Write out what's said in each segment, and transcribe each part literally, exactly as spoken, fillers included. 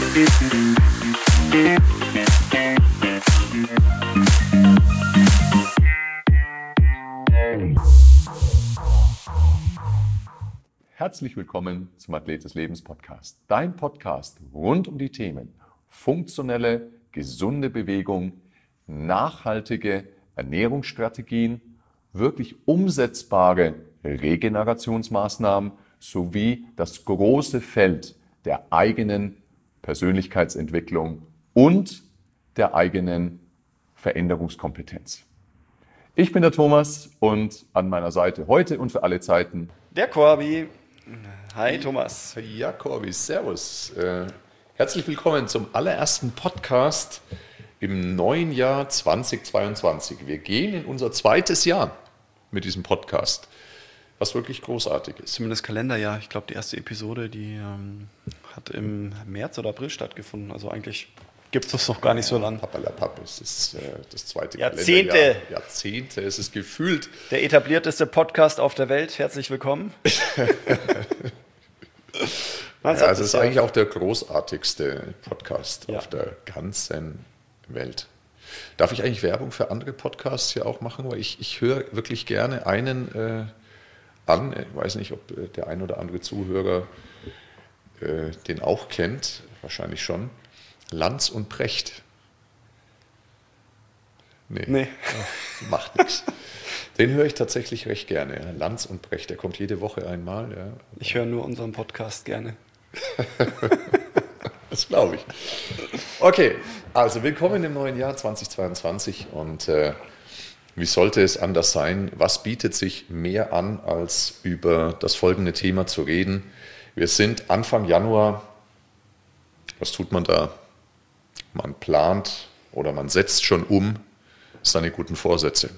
Herzlich willkommen zum Athlet des Lebens Podcast. Dein Podcast rund um die Themen funktionelle, gesunde Bewegung, nachhaltige Ernährungsstrategien, wirklich umsetzbare Regenerationsmaßnahmen sowie das große Feld der eigenen Persönlichkeitsentwicklung und der eigenen Veränderungskompetenz. Ich bin der Thomas und an meiner Seite heute und für alle Zeiten der Corby. Hi Thomas. Ja, Corby, servus. Äh, herzlich willkommen zum allerersten Podcast im neuen Jahr zweitausendzweiundzwanzig. Wir gehen in unser zweites Jahr mit diesem Podcast, was wirklich großartig ist. Zumindest Kalenderjahr. Ich glaube, die erste Episode, die ähm, hat im März oder April stattgefunden. Also eigentlich gibt es das noch gar nicht so lange. Pappalapapp, es ist äh, das zweite Jahrzehnte. Kalenderjahr. Jahrzehnte, es ist gefühlt. Der etablierteste Podcast auf der Welt. Herzlich willkommen. Ja, also es ist ja eigentlich auch der großartigste Podcast ja. auf der ganzen Welt. Darf ich eigentlich Werbung für andere Podcasts hier auch machen? Weil ich, ich höre wirklich gerne einen äh, an. Ich weiß nicht, ob äh, der ein oder andere Zuhörer äh, den auch kennt. Wahrscheinlich schon. Lanz und Precht. Nee, nee. Ach, macht nichts. Den höre ich tatsächlich recht gerne. Lanz und Precht, der kommt jede Woche einmal. Ja. Ich höre nur unseren Podcast gerne. Das glaube ich. Okay, also willkommen im neuen Jahr zweitausendzweiundzwanzig und äh, wie sollte es anders sein? Was bietet sich mehr an, als über das folgende Thema zu reden? Wir sind Anfang Januar. Was tut man da? Man plant oder man setzt schon um seine guten Vorsätze.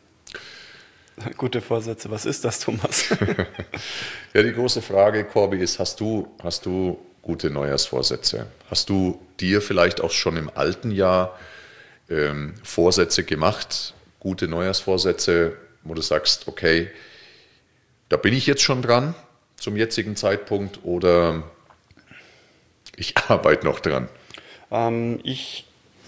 Gute Vorsätze, was ist das, Thomas? Ja, die große Frage, Corby, ist, hast du, hast du gute Neujahrsvorsätze? Hast du dir vielleicht auch schon im alten Jahr ähm, Vorsätze gemacht, gute Neujahrsvorsätze, wo du sagst, okay, da bin ich jetzt schon dran zum jetzigen Zeitpunkt oder ich arbeite noch dran? Ähm, ich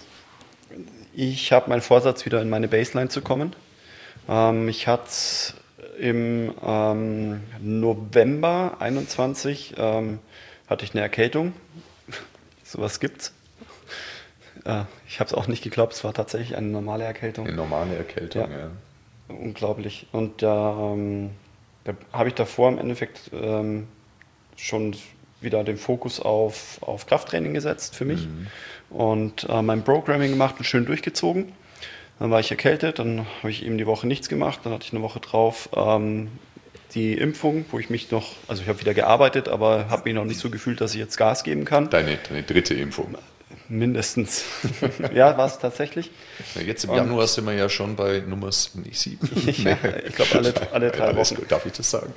ich habe meinen Vorsatz, wieder in meine Baseline zu kommen. Ähm, ich hatte im ähm, November einundzwanzig ähm, hatte ich eine Erkältung. Sowas gibt's. Äh, ich habe es auch nicht geglaubt, es war tatsächlich eine normale Erkältung. Eine normale Erkältung, ja. ja. Unglaublich. Und da, ähm, da habe ich davor im Endeffekt ähm, schon wieder den Fokus auf, auf Krafttraining gesetzt für mich mhm. und äh, mein Programming gemacht und schön durchgezogen. Dann war ich erkältet, dann habe ich eben die Woche nichts gemacht, dann hatte ich eine Woche drauf ähm, die Impfung, wo ich mich noch, also ich habe wieder gearbeitet, aber habe mich noch nicht so gefühlt, dass ich jetzt Gas geben kann. Deine, deine dritte Impfung? Mindestens. Ja, war es tatsächlich. Ja, jetzt im und Januar sind wir ja schon bei Nummer sieben. Ja, ich glaube alle, alle drei Alles Wochen. Gut, darf ich das sagen?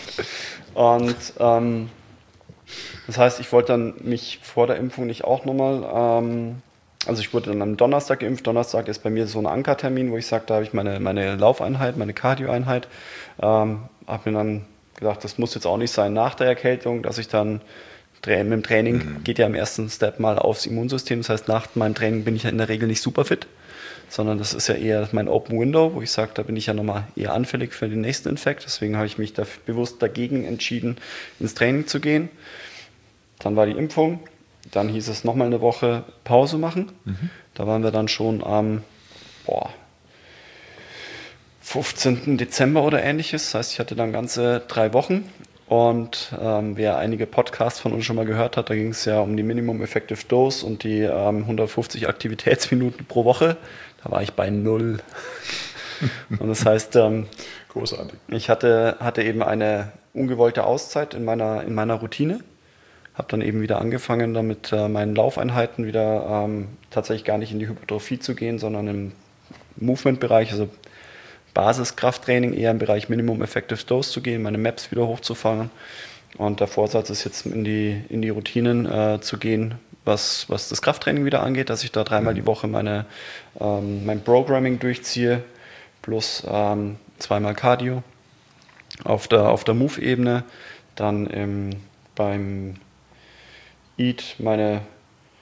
Und ähm, das heißt, ich wollte dann mich vor der Impfung nicht auch nochmal, ähm, also ich wurde dann am Donnerstag geimpft. Donnerstag ist bei mir so ein Ankertermin, wo ich sage, da habe ich meine, meine Laufeinheit, meine Cardio-Einheit. Ähm, habe mir dann gedacht, das muss jetzt auch nicht sein nach der Erkältung, dass ich dann mit dem Training, mhm. geht ja im ersten Step mal aufs Immunsystem. Das heißt, nach meinem Training bin ich ja in der Regel nicht super fit, sondern das ist ja eher mein Open Window, wo ich sage, da bin ich ja nochmal eher anfällig für den nächsten Infekt. Deswegen habe ich mich da bewusst dagegen entschieden, ins Training zu gehen. Dann war die Impfung, dann hieß es nochmal eine Woche Pause machen. Mhm. Da waren wir dann schon am boah, fünfzehnten Dezember oder ähnliches. Das heißt, ich hatte dann ganze drei Wochen. Und ähm, wer einige Podcasts von uns schon mal gehört hat, da ging es ja um die Minimum Effective Dose und die ähm, hundertfünfzig Aktivitätsminuten pro Woche. Da war ich bei null. Und das heißt, ähm, großartig. Ich hatte, hatte eben eine ungewollte Auszeit in meiner, in meiner Routine. Habe dann eben wieder angefangen, damit äh, meinen Laufeinheiten wieder ähm, tatsächlich gar nicht in die Hypertrophie zu gehen, sondern im Movement-Bereich, also Basiskrafttraining, eher im Bereich Minimum Effective Dose zu gehen, meine Maps wieder hochzufahren. Und der Vorsatz ist jetzt in die, in die Routinen äh, zu gehen, was, was das Krafttraining wieder angeht, dass ich da dreimal die Woche meine, ähm, mein Programming durchziehe, plus ähm, zweimal Cardio auf der, auf der Move-Ebene, dann im, beim Eat meine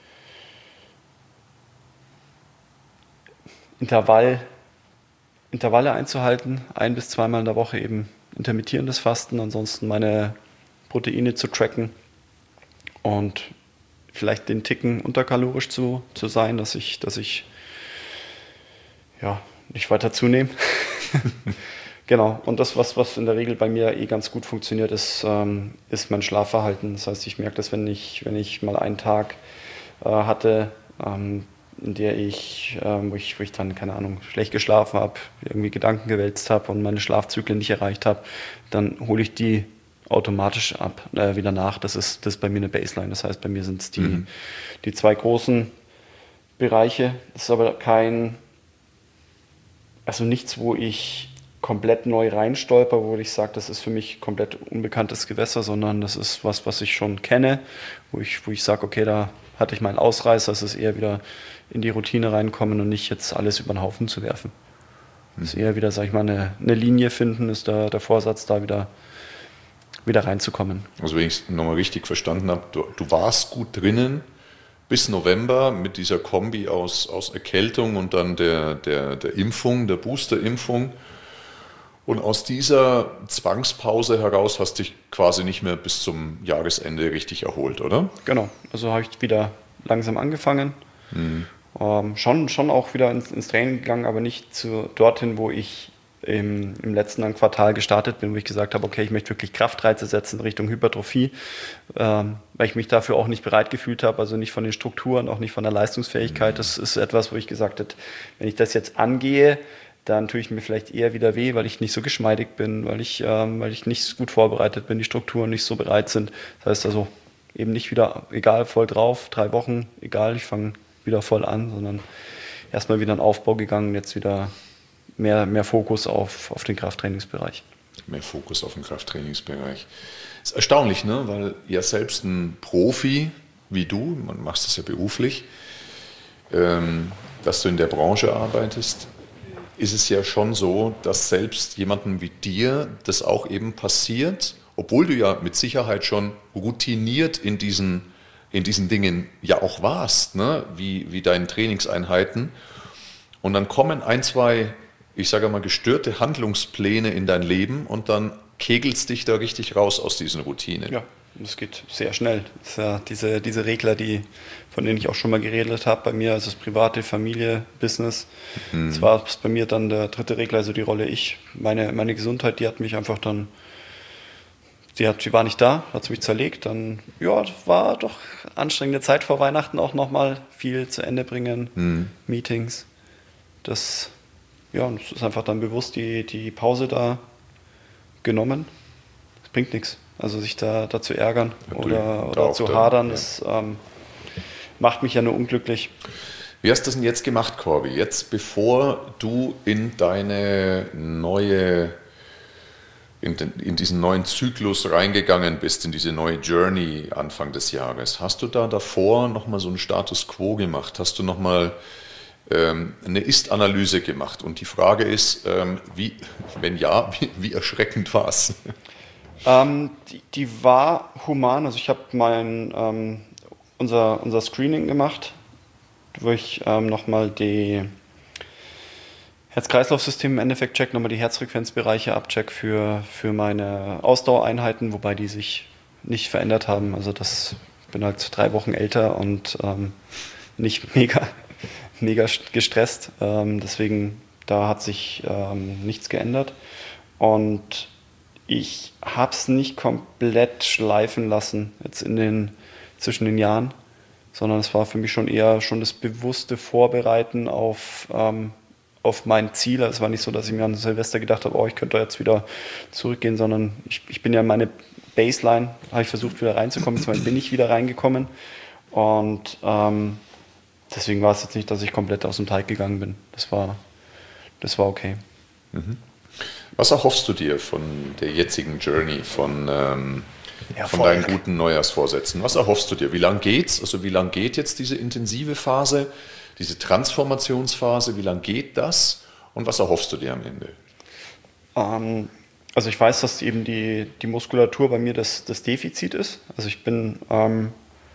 Intervall, Intervalle einzuhalten, ein- bis zweimal in der Woche eben intermittierendes Fasten, ansonsten meine Proteine zu tracken und vielleicht den Ticken unterkalorisch zu, zu sein, dass ich, dass ich ja, nicht weiter zunehme. Genau, und das, was, was in der Regel bei mir eh ganz gut funktioniert, ist, ähm, ist mein Schlafverhalten. Das heißt, ich merke das, wenn ich, wenn ich mal einen Tag äh, hatte, ähm, in der ich, ähm, wo ich, wo ich dann, keine Ahnung, schlecht geschlafen habe, irgendwie Gedanken gewälzt habe und meine Schlafzyklen nicht erreicht habe, dann hole ich die automatisch ab, äh, wieder nach. Das ist, das ist bei mir eine Baseline. Das heißt, bei mir sind es die, mhm. die zwei großen Bereiche. Das ist aber kein, also nichts, wo ich komplett neu reinstolper, wo ich sage, das ist für mich komplett unbekanntes Gewässer, sondern das ist was, was ich schon kenne, wo ich, wo ich sage, okay, da hatte ich meinen Ausreißer, es ist eher wieder in die Routine reinkommen und nicht jetzt alles über den Haufen zu werfen. Es ist eher wieder, sag ich mal, eine, eine Linie finden, ist da der Vorsatz, da wieder, wieder reinzukommen. Also wenn ich es nochmal richtig verstanden habe, du, du warst gut drinnen bis November mit dieser Kombi aus, aus Erkältung und dann der, der, der Impfung, der Booster-Impfung. Und aus dieser Zwangspause heraus hast du dich quasi nicht mehr bis zum Jahresende richtig erholt, oder? Genau, also habe ich wieder langsam angefangen. Mhm. Ähm, schon, schon auch wieder ins, ins Training gegangen, aber nicht zu, dorthin, wo ich im, im letzten Quartal gestartet bin, wo ich gesagt habe, okay, ich möchte wirklich Kraftreize setzen Richtung Hypertrophie, ähm, weil ich mich dafür auch nicht bereit gefühlt habe, also nicht von den Strukturen, auch nicht von der Leistungsfähigkeit. Mhm. Das ist etwas, wo ich gesagt habe, wenn ich das jetzt angehe, dann tue ich mir vielleicht eher wieder weh, weil ich nicht so geschmeidig bin, weil ich, ähm, weil ich nicht so gut vorbereitet bin, die Strukturen nicht so bereit sind. Das heißt also eben nicht wieder, egal, voll drauf, drei Wochen, egal, ich fange wieder voll an, sondern erstmal wieder in Aufbau gegangen, jetzt wieder mehr, mehr Fokus auf, auf den Krafttrainingsbereich. Mehr Fokus auf den Krafttrainingsbereich. Das ist erstaunlich, ne? Weil ja selbst ein Profi wie du, man machst das ja beruflich, ähm, dass du in der Branche arbeitest, ist es ja schon so, dass selbst jemandem wie dir das auch eben passiert, obwohl du ja mit Sicherheit schon routiniert in diesen, in diesen Dingen ja auch warst, ne? wie, wie deinen Trainingseinheiten. Und dann kommen ein, zwei, ich sage mal, gestörte Handlungspläne in dein Leben und dann kegelst dich da richtig raus aus diesen Routinen. Ja, das geht sehr schnell. Das ist ja diese, diese Regler, die, von denen ich auch schon mal geredet habe, bei mir, also das private, Familie, Business. Mhm. Das war bei mir dann der dritte Regler, also die Rolle ich. Meine, meine Gesundheit, die hat mich einfach dann, die, hat, die war nicht da, hat mich zerlegt. Dann, ja, war doch anstrengende Zeit vor Weihnachten auch nochmal, viel zu Ende bringen, mhm. Meetings. Das, ja, das ist einfach dann bewusst die, die Pause da genommen. Das bringt nichts. Also sich da, da zu ärgern ja, oder, oder zu hadern, ja. das ähm, macht mich ja nur unglücklich. Wie hast du das denn jetzt gemacht, Corby? Jetzt, bevor du in deine neue, in, den, in diesen neuen Zyklus reingegangen bist, in diese neue Journey Anfang des Jahres, hast du da davor nochmal so einen Status Quo gemacht? Hast du nochmal ähm, eine Ist-Analyse gemacht? Und die Frage ist, ähm, wie, wenn ja, wie, wie erschreckend war es? Ähm, die, die war human. Also ich habe mein ähm, unser, unser Screening gemacht, wo ich ähm, nochmal die Herz-Kreislauf-System im Endeffekt check, nochmal die Herzfrequenzbereiche abcheck für, für meine Ausdauereinheiten, wobei die sich nicht verändert haben. Also das, ich bin halt drei Wochen älter und ähm, nicht mega, mega gestresst. Ähm, deswegen, da hat sich ähm, nichts geändert. Und ich habe es nicht komplett schleifen lassen jetzt in den, zwischen den Jahren, sondern es war für mich schon eher schon das bewusste Vorbereiten auf, ähm, auf mein Ziel. Es war nicht so, dass ich mir an Silvester gedacht habe, oh, ich könnte da jetzt wieder zurückgehen, sondern ich, ich bin ja in meine Baseline, habe ich versucht wieder reinzukommen, jetzt bin ich wieder reingekommen und ähm, deswegen war es jetzt nicht, dass ich komplett aus dem Teig gegangen bin. Das war, das war okay. Mhm. Was erhoffst du dir von der jetzigen Journey, von, ähm, von deinen guten Neujahrsvorsätzen? Was erhoffst du dir? Wie lange geht's? Also wie lange geht jetzt diese intensive Phase, diese Transformationsphase? Wie lange geht das? Und was erhoffst du dir am Ende? Ähm, also ich weiß, dass eben die, die Muskulatur bei mir das, das Defizit ist. Also ich bin, ähm,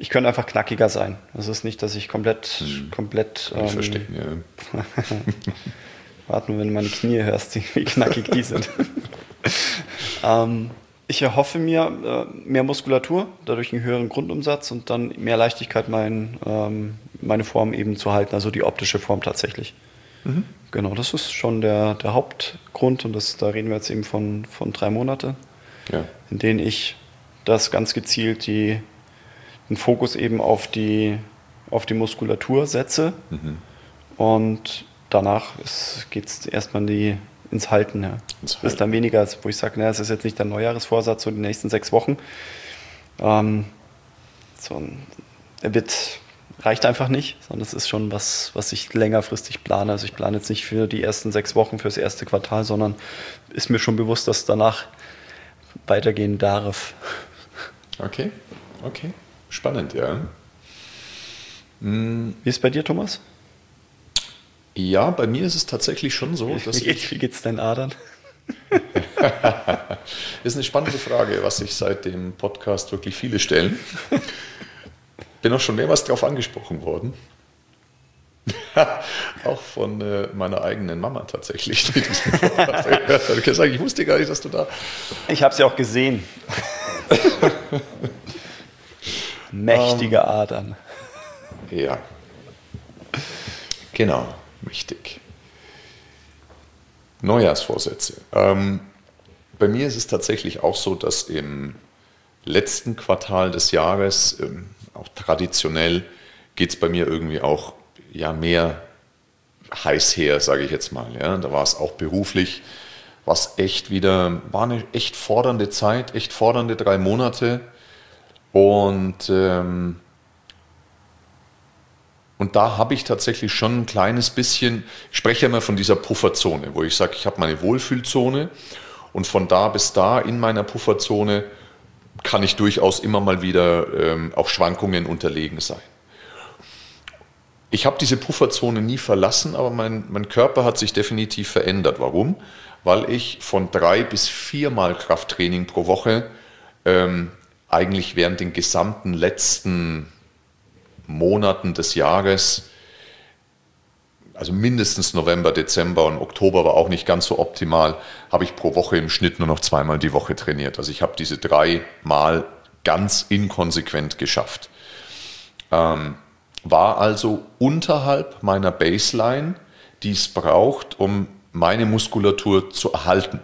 ich könnte einfach knackiger sein. Es ist nicht, dass ich komplett, hm. komplett. Ähm, ich verstehe, ja. Warte nur, wenn du meine Knie hörst, wie knackig die sind. ähm, ich erhoffe mir äh, mehr Muskulatur, dadurch einen höheren Grundumsatz und dann mehr Leichtigkeit, mein, ähm, meine Form eben zu halten, also die optische Form tatsächlich. Mhm. Genau, das ist schon der, der Hauptgrund und das, da reden wir jetzt eben von, von drei Monate, ja. in denen ich das ganz gezielt die, den Fokus eben auf die, auf die Muskulatur setze mhm. und danach geht es erstmal in die, ins Halten. Ja. Ins Halten. Das ist dann weniger, wo ich sage, es ist jetzt nicht der Neujahresvorsatz, so die nächsten sechs Wochen. Ähm, so, er wird, reicht einfach nicht, sondern es ist schon was, was ich längerfristig plane. Also ich plane jetzt nicht für die ersten sechs Wochen, für das erste Quartal, sondern ist mir schon bewusst, dass es danach weitergehen darf. Okay, okay. Spannend, ja. Hm. Wie ist es bei dir, Thomas? Ja, bei mir ist es tatsächlich schon so, dass wie, geht, wie geht's deinen Adern? Das ist eine spannende Frage, was sich seit dem Podcast wirklich viele stellen. Bin auch schon mehrmals darauf angesprochen worden. Auch von äh, meiner eigenen Mama tatsächlich. Die diesen Podcast gehört hat. Ich gesagt, ich wusste gar nicht, dass du da... Ich habe sie auch gesehen. Mächtige Adern. Ja, genau. Wichtig. Neujahrsvorsätze. Ähm, bei mir ist es tatsächlich auch so, dass im letzten Quartal des Jahres, ähm, auch traditionell, geht es bei mir irgendwie auch ja, mehr heiß her, sage ich jetzt mal. Ja. Da war es auch beruflich, was echt wieder, war eine echt fordernde Zeit, echt fordernde drei Monate. Und ähm, Und da habe ich tatsächlich schon ein kleines bisschen, ich spreche ja immer von dieser Pufferzone, wo ich sage, ich habe meine Wohlfühlzone und von da bis da in meiner Pufferzone kann ich durchaus immer mal wieder ähm, auch Schwankungen unterlegen sein. Ich habe diese Pufferzone nie verlassen, aber mein, mein Körper hat sich definitiv verändert. Warum? Weil ich von drei bis viermal Krafttraining pro Woche ähm, eigentlich während den gesamten letzten Monaten des Jahres, also mindestens November, Dezember und Oktober war auch nicht ganz so optimal, habe ich pro Woche im Schnitt nur noch zweimal die Woche trainiert. Also ich habe diese drei Mal ganz inkonsequent geschafft. Ähm, war also unterhalb meiner Baseline, die es braucht, um meine Muskulatur zu erhalten.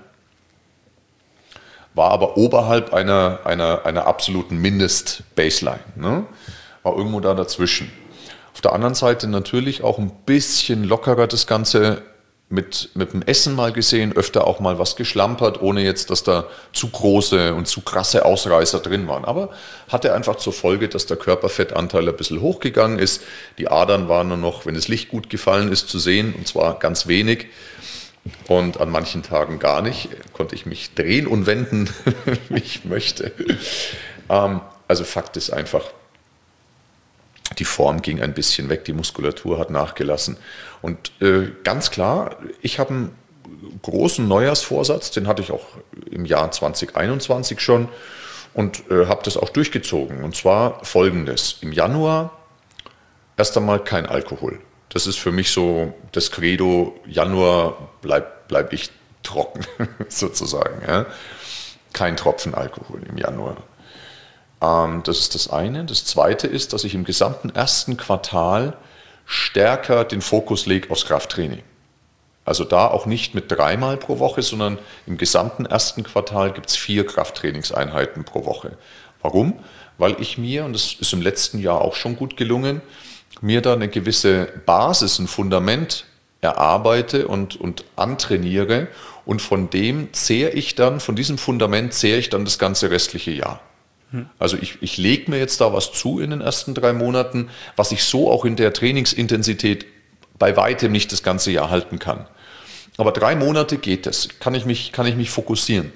War aber oberhalb einer, einer, einer absoluten Mindest-Baseline, ne? War irgendwo da dazwischen. Auf der anderen Seite natürlich auch ein bisschen lockerer das Ganze mit, mit dem Essen mal gesehen, öfter auch mal was geschlampert, ohne jetzt, dass da zu große und zu krasse Ausreißer drin waren. Aber hatte einfach zur Folge, dass der Körperfettanteil ein bisschen hochgegangen ist. Die Adern waren nur noch, wenn das Licht gut gefallen ist, zu sehen, und zwar ganz wenig. Und an manchen Tagen gar nicht. Konnte ich mich drehen und wenden, wie ich möchte. Ähm, also Fakt ist einfach, die Form ging ein bisschen weg, die Muskulatur hat nachgelassen. Und äh, ganz klar, ich habe einen großen Neujahrsvorsatz, den hatte ich auch im Jahr zwanzig einundzwanzig schon und äh, habe das auch durchgezogen. Und zwar folgendes: Im Januar erst einmal kein Alkohol. Das ist für mich so das Credo, Januar bleib, bleib ich trocken, sozusagen. Ja. Kein Tropfen Alkohol im Januar. Das ist das eine. Das zweite ist, dass ich im gesamten ersten Quartal stärker den Fokus lege aufs Krafttraining. Also da auch nicht mit dreimal pro Woche, sondern im gesamten ersten Quartal gibt es vier Krafttrainingseinheiten pro Woche. Warum? Weil ich mir, und das ist im letzten Jahr auch schon gut gelungen, mir da eine gewisse Basis, ein Fundament erarbeite und, und antrainiere, und von dem zehre ich dann, von diesem Fundament zehre ich dann das ganze restliche Jahr. Also ich, ich lege mir jetzt da was zu in den ersten drei Monaten, was ich so auch in der Trainingsintensität bei weitem nicht das ganze Jahr halten kann. Aber drei Monate geht es, kann ich mich, kann ich mich fokussieren.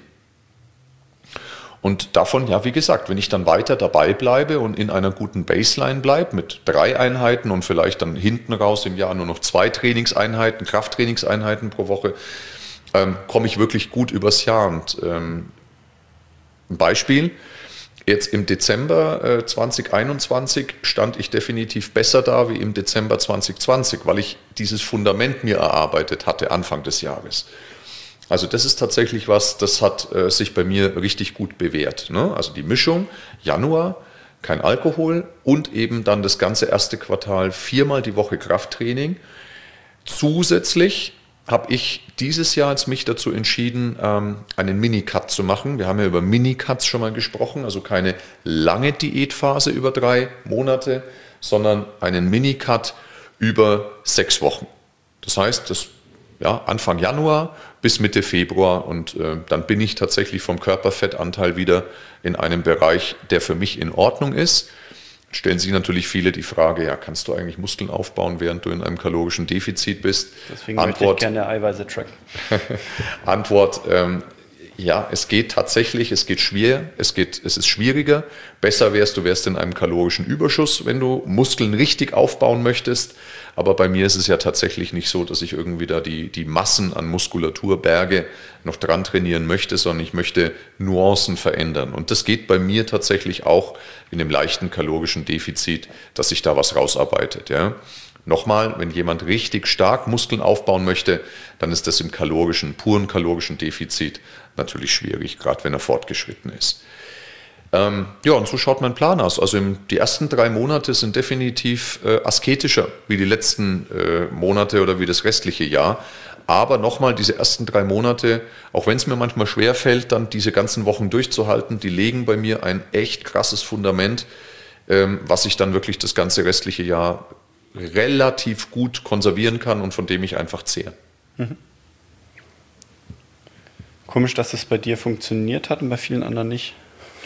Und davon, ja, wie gesagt, wenn ich dann weiter dabei bleibe und in einer guten Baseline bleibe mit drei Einheiten und vielleicht dann hinten raus im Jahr nur noch zwei Trainingseinheiten, Krafttrainingseinheiten pro Woche, ähm, komme ich wirklich gut übers Jahr. Und ähm, ein Beispiel: Jetzt im Dezember äh, zwanzig einundzwanzig stand ich definitiv besser da wie im Dezember zwanzig zwanzig, weil ich dieses Fundament mir erarbeitet hatte Anfang des Jahres. Also das ist tatsächlich was, das hat äh, sich bei mir richtig gut bewährt. Ne? Also die Mischung Januar, kein Alkohol und eben dann das ganze erste Quartal viermal die Woche Krafttraining. Zusätzlich habe ich dieses Jahr jetzt mich dazu entschieden, ähm, einen Minicut zu machen. Wir haben ja über Minicuts schon mal gesprochen, also keine lange Diätphase über drei Monate, sondern einen Minicut über sechs Wochen. Das heißt, das ja, Anfang Januar bis Mitte Februar und äh, dann bin ich tatsächlich vom Körperfettanteil wieder in einem Bereich, der für mich in Ordnung ist. Stellen sich natürlich viele die Frage, ja, kannst du eigentlich Muskeln aufbauen, während du in einem kalorischen Defizit bist? Deswegen möchte ich gerne Eiweiße tracken. Antwort, ähm, ja, es geht tatsächlich, es geht schwer, es geht, es ist schwieriger. Besser wärst du wärst in einem kalorischen Überschuss, wenn du Muskeln richtig aufbauen möchtest. Aber bei mir ist es ja tatsächlich nicht so, dass ich irgendwie da die, die Massen an Muskulaturberge noch dran trainieren möchte, sondern ich möchte Nuancen verändern. Und das geht bei mir tatsächlich auch in dem leichten kalorischen Defizit, dass sich da was rausarbeitet. Ja. Nochmal, wenn jemand richtig stark Muskeln aufbauen möchte, dann ist das im kalorischen, puren kalorischen Defizit natürlich schwierig, gerade wenn er fortgeschritten ist. Ähm, ja, und so schaut mein Plan aus. Also im, die ersten drei Monate sind definitiv äh, asketischer wie die letzten äh, Monate oder wie das restliche Jahr. Aber nochmal, diese ersten drei Monate, auch wenn es mir manchmal schwer fällt, dann diese ganzen Wochen durchzuhalten, die legen bei mir ein echt krasses Fundament, ähm, was ich dann wirklich das ganze restliche Jahr relativ gut konservieren kann und von dem ich einfach zehre. Mhm. Komisch, dass es bei dir funktioniert hat und bei vielen anderen nicht.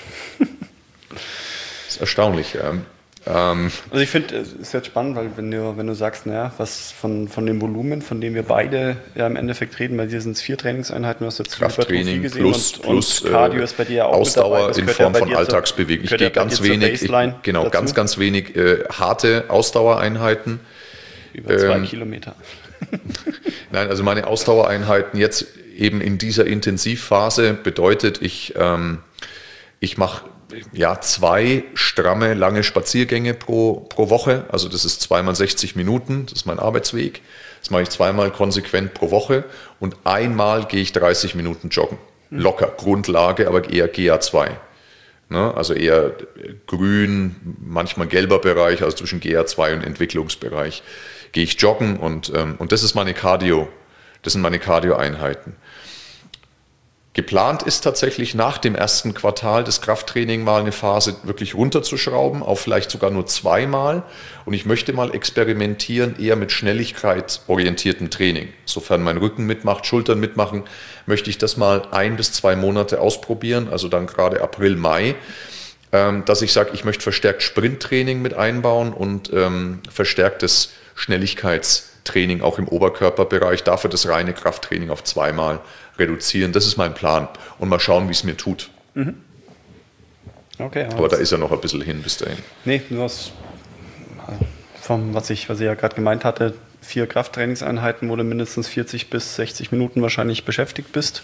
Das ist erstaunlich. Ähm, ähm, also ich finde, es ist jetzt spannend, weil wenn du, wenn du sagst, naja, was von, von dem Volumen, von dem wir beide ja im Endeffekt reden, bei dir sind es vier Trainingseinheiten, du hast jetzt Krafttraining gesehen plus, und, plus und Cardio ist bei dir ja auch Ausdauer mit dabei. in Form ja von Alltagsbewegung. Ich gehe ganz wenig, ich, genau, dazu. ganz, ganz wenig äh, harte Ausdauereinheiten. Über zwei ähm, Kilometer. Nein, also meine Ausdauereinheiten jetzt eben in dieser Intensivphase bedeutet, ich, ähm, ich mache ja, zwei stramme, lange Spaziergänge pro, pro Woche. Also das ist zweimal sechzig Minuten, das ist mein Arbeitsweg. Das mache ich zweimal konsequent pro Woche und einmal gehe ich dreißig Minuten joggen. Locker, Grundlage, aber eher G A zwei. Ne? Also eher grün, manchmal gelber Bereich, also zwischen G A zwei und Entwicklungsbereich. Gehe ich joggen und, ähm, und das ist meine Cardio, das sind meine Cardio-Einheiten. Geplant ist tatsächlich nach dem ersten Quartal das Krafttraining mal eine Phase wirklich runterzuschrauben, auf vielleicht sogar nur zweimal. Und ich möchte mal experimentieren, eher mit schnelligkeitsorientiertem Training. Sofern mein Rücken mitmacht, Schultern mitmachen, möchte ich das mal ein bis zwei Monate ausprobieren, also dann gerade April, Mai, ähm, dass ich sage, ich möchte verstärkt Sprinttraining mit einbauen und ähm, verstärktes Schnelligkeitstraining auch im Oberkörperbereich, dafür das reine Krafttraining auf zweimal reduzieren. Das ist mein Plan. Und mal schauen, wie es mir tut. Mhm. Okay, aber, aber da ist ja noch ein bisschen hin bis dahin. Nee, nur was, vom, was, ich, was ich ja gerade gemeint hatte, vier Krafttrainingseinheiten, wo du mindestens vierzig bis sechzig Minuten wahrscheinlich beschäftigt bist.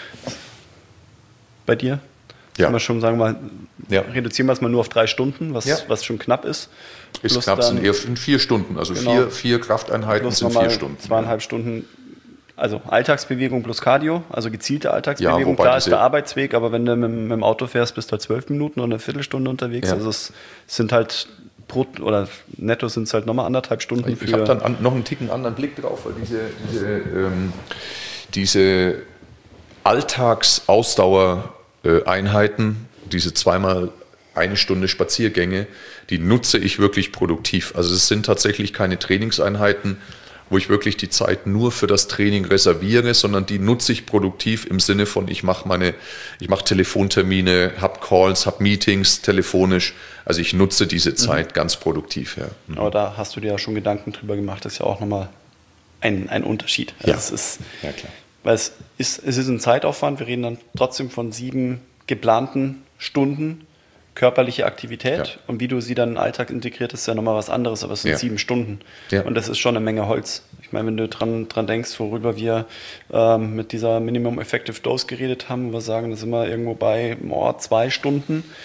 Bei dir? Ja. Kann man schon sagen, mal, ja. reduzieren wir es mal nur auf drei Stunden, was, ja. was schon knapp ist. Ist knapp, sind eher in vier Stunden. Also genau, vier, vier Krafteinheiten sind vier Stunden. Zweieinhalb ja. Stunden. Also Alltagsbewegung plus Cardio, also gezielte Alltagsbewegung. Ja, klar ist der Arbeitsweg, aber wenn du mit, mit dem Auto fährst, bist du halt zwölf Minuten oder eine Viertelstunde unterwegs. Ja. Also es sind halt pro, oder netto sind es halt nochmal anderthalb Stunden. Ich, ich habe dann an, noch einen Ticken anderen Blick drauf, weil diese, diese, ähm, diese Alltagsausdauereinheiten, diese zweimal eine Stunde Spaziergänge, die nutze ich wirklich produktiv. Also es sind tatsächlich keine Trainingseinheiten, wo ich wirklich die Zeit nur für das Training reserviere, sondern die nutze ich produktiv im Sinne von, ich mache meine, ich mache Telefontermine, habe Calls, habe Meetings telefonisch. Also ich nutze diese Zeit mhm. ganz produktiv. Ja. Mhm. Aber da hast du dir ja schon Gedanken drüber gemacht, das ist ja auch nochmal ein, ein Unterschied. Also ja. Es ist, ja, klar. Weil es ist, es ist ein Zeitaufwand, wir reden dann trotzdem von sieben geplanten Stunden körperliche Aktivität ja. und wie du sie dann in den Alltag integrierst, ist ja nochmal was anderes, aber es sind ja. sieben Stunden ja. und das ist schon eine Menge Holz. Ich meine, wenn du dran, dran denkst, worüber wir ähm, mit dieser Minimum Effective Dose geredet haben, wir sagen, da sind wir irgendwo bei oh, zwei Stunden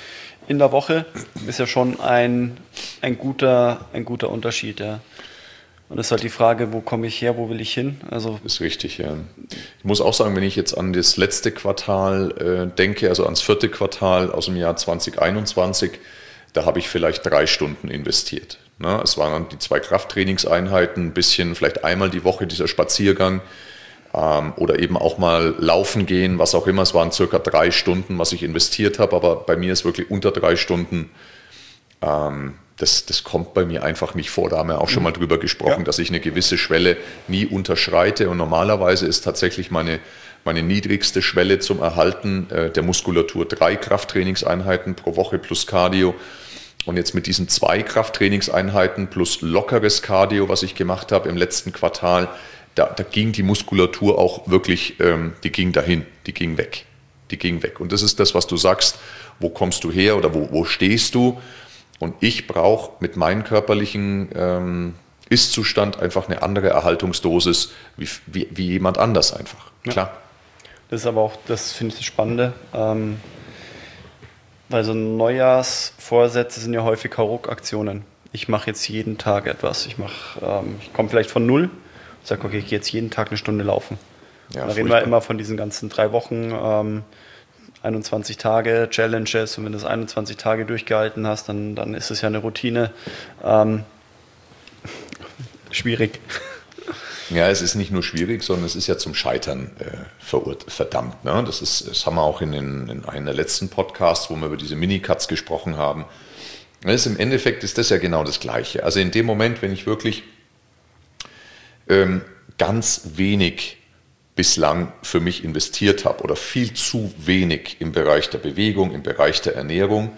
in der Woche ist ja schon ein, ein, guter, ein guter Unterschied. Ja. Und es ist halt die Frage, wo komme ich her, wo will ich hin? Also ist richtig, ja. Ich muss auch sagen, wenn ich jetzt an das letzte Quartal äh, denke, also ans vierte Quartal aus dem Jahr zwanzig einundzwanzig, da habe ich vielleicht drei Stunden investiert. Ne? Es waren dann die zwei Krafttrainingseinheiten, ein bisschen, vielleicht einmal die Woche dieser Spaziergang ähm, oder eben auch mal laufen gehen, was auch immer. Es waren circa drei Stunden, was ich investiert habe, aber bei mir ist wirklich unter drei Stunden. Ähm, das, das kommt bei mir einfach nicht vor. Da haben wir auch schon mal drüber gesprochen, ja. dass ich eine gewisse Schwelle nie unterschreite. Und normalerweise ist tatsächlich meine, meine niedrigste Schwelle zum Erhalten äh, der Muskulatur drei Krafttrainingseinheiten pro Woche plus Cardio. Und jetzt mit diesen zwei Krafttrainingseinheiten plus lockeres Cardio, was ich gemacht habe im letzten Quartal, da, da ging die Muskulatur auch wirklich, ähm, die ging dahin, die ging weg. Die ging weg. Und das ist das, was du sagst, wo kommst du her oder wo, wo stehst du? Und ich brauche mit meinem körperlichen ähm, Ist-Zustand einfach eine andere Erhaltungsdosis wie, wie, wie jemand anders einfach. Ja. Klar. Das ist aber auch, das finde ich das Spannende, ähm, weil so Neujahrsvorsätze sind ja häufig Hauruck-Aktionen. Ich mache jetzt jeden Tag etwas. Ich mache, ähm, ich komme vielleicht von null und sage, okay, ich gehe jetzt jeden Tag eine Stunde laufen. Ja, da reden wir immer von diesen ganzen drei Wochen, ähm, einundzwanzig Tage Challenges, und wenn du das einundzwanzig Tage durchgehalten hast, dann, dann ist es ja eine Routine. Ähm, schwierig. Ja, es ist nicht nur schwierig, sondern es ist ja zum Scheitern äh, verurt- verdammt. Ne? Das, ist, das haben wir auch in, den, in einem der letzten Podcasts, wo wir über diese Minicuts gesprochen haben. Das ist, im Endeffekt ist das ja genau das Gleiche. Also in dem Moment, wenn ich wirklich ähm, ganz wenig bislang für mich investiert habe oder viel zu wenig im Bereich der Bewegung, im Bereich der Ernährung.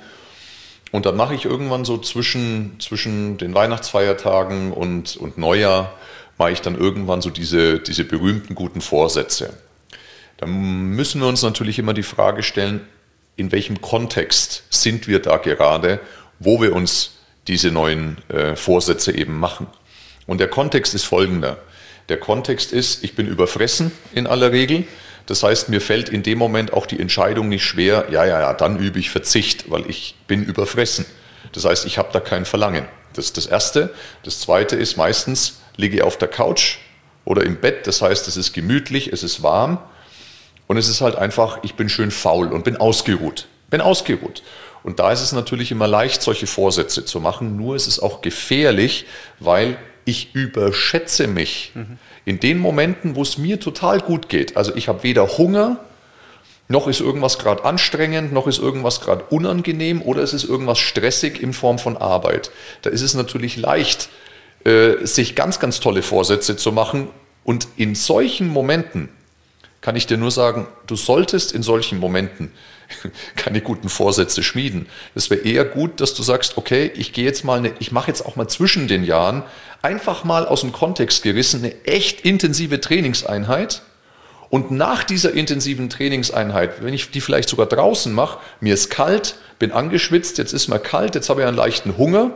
Und dann mache ich irgendwann so zwischen, zwischen den Weihnachtsfeiertagen und, und Neujahr, mache ich dann irgendwann so diese, diese berühmten guten Vorsätze. Dann müssen wir uns natürlich immer die Frage stellen, in welchem Kontext sind wir da gerade, wo wir uns diese neuen äh, Vorsätze eben machen. Und der Kontext ist folgender. Der Kontext ist, ich bin überfressen in aller Regel. Das heißt, mir fällt in dem Moment auch die Entscheidung nicht schwer, ja, ja, ja, dann übe ich Verzicht, weil ich bin überfressen. Das heißt, ich habe da kein Verlangen. Das ist das Erste. Das Zweite ist, meistens liege ich auf der Couch oder im Bett. Das heißt, es ist gemütlich, es ist warm und es ist halt einfach, ich bin schön faul und bin ausgeruht. Bin ausgeruht. Und da ist es natürlich immer leicht, solche Vorsätze zu machen. Nur ist es auch gefährlich, weil ich überschätze mich mhm. in den Momenten, wo es mir total gut geht. Also ich habe weder Hunger, noch ist irgendwas gerade anstrengend, noch ist irgendwas gerade unangenehm oder es ist irgendwas stressig in Form von Arbeit. Da ist es natürlich leicht, äh, sich ganz, ganz tolle Vorsätze zu machen. Und in solchen Momenten kann ich dir nur sagen, du solltest in solchen Momenten keine guten Vorsätze schmieden. Es wäre eher gut, dass du sagst, okay, ich gehe jetzt mal, eine, ich mache jetzt auch mal zwischen den Jahren einfach mal aus dem Kontext gerissen eine echt intensive Trainingseinheit. Und nach dieser intensiven Trainingseinheit, wenn ich die vielleicht sogar draußen mache, mir ist kalt, bin angeschwitzt, jetzt ist mir kalt, jetzt habe ich einen leichten Hunger,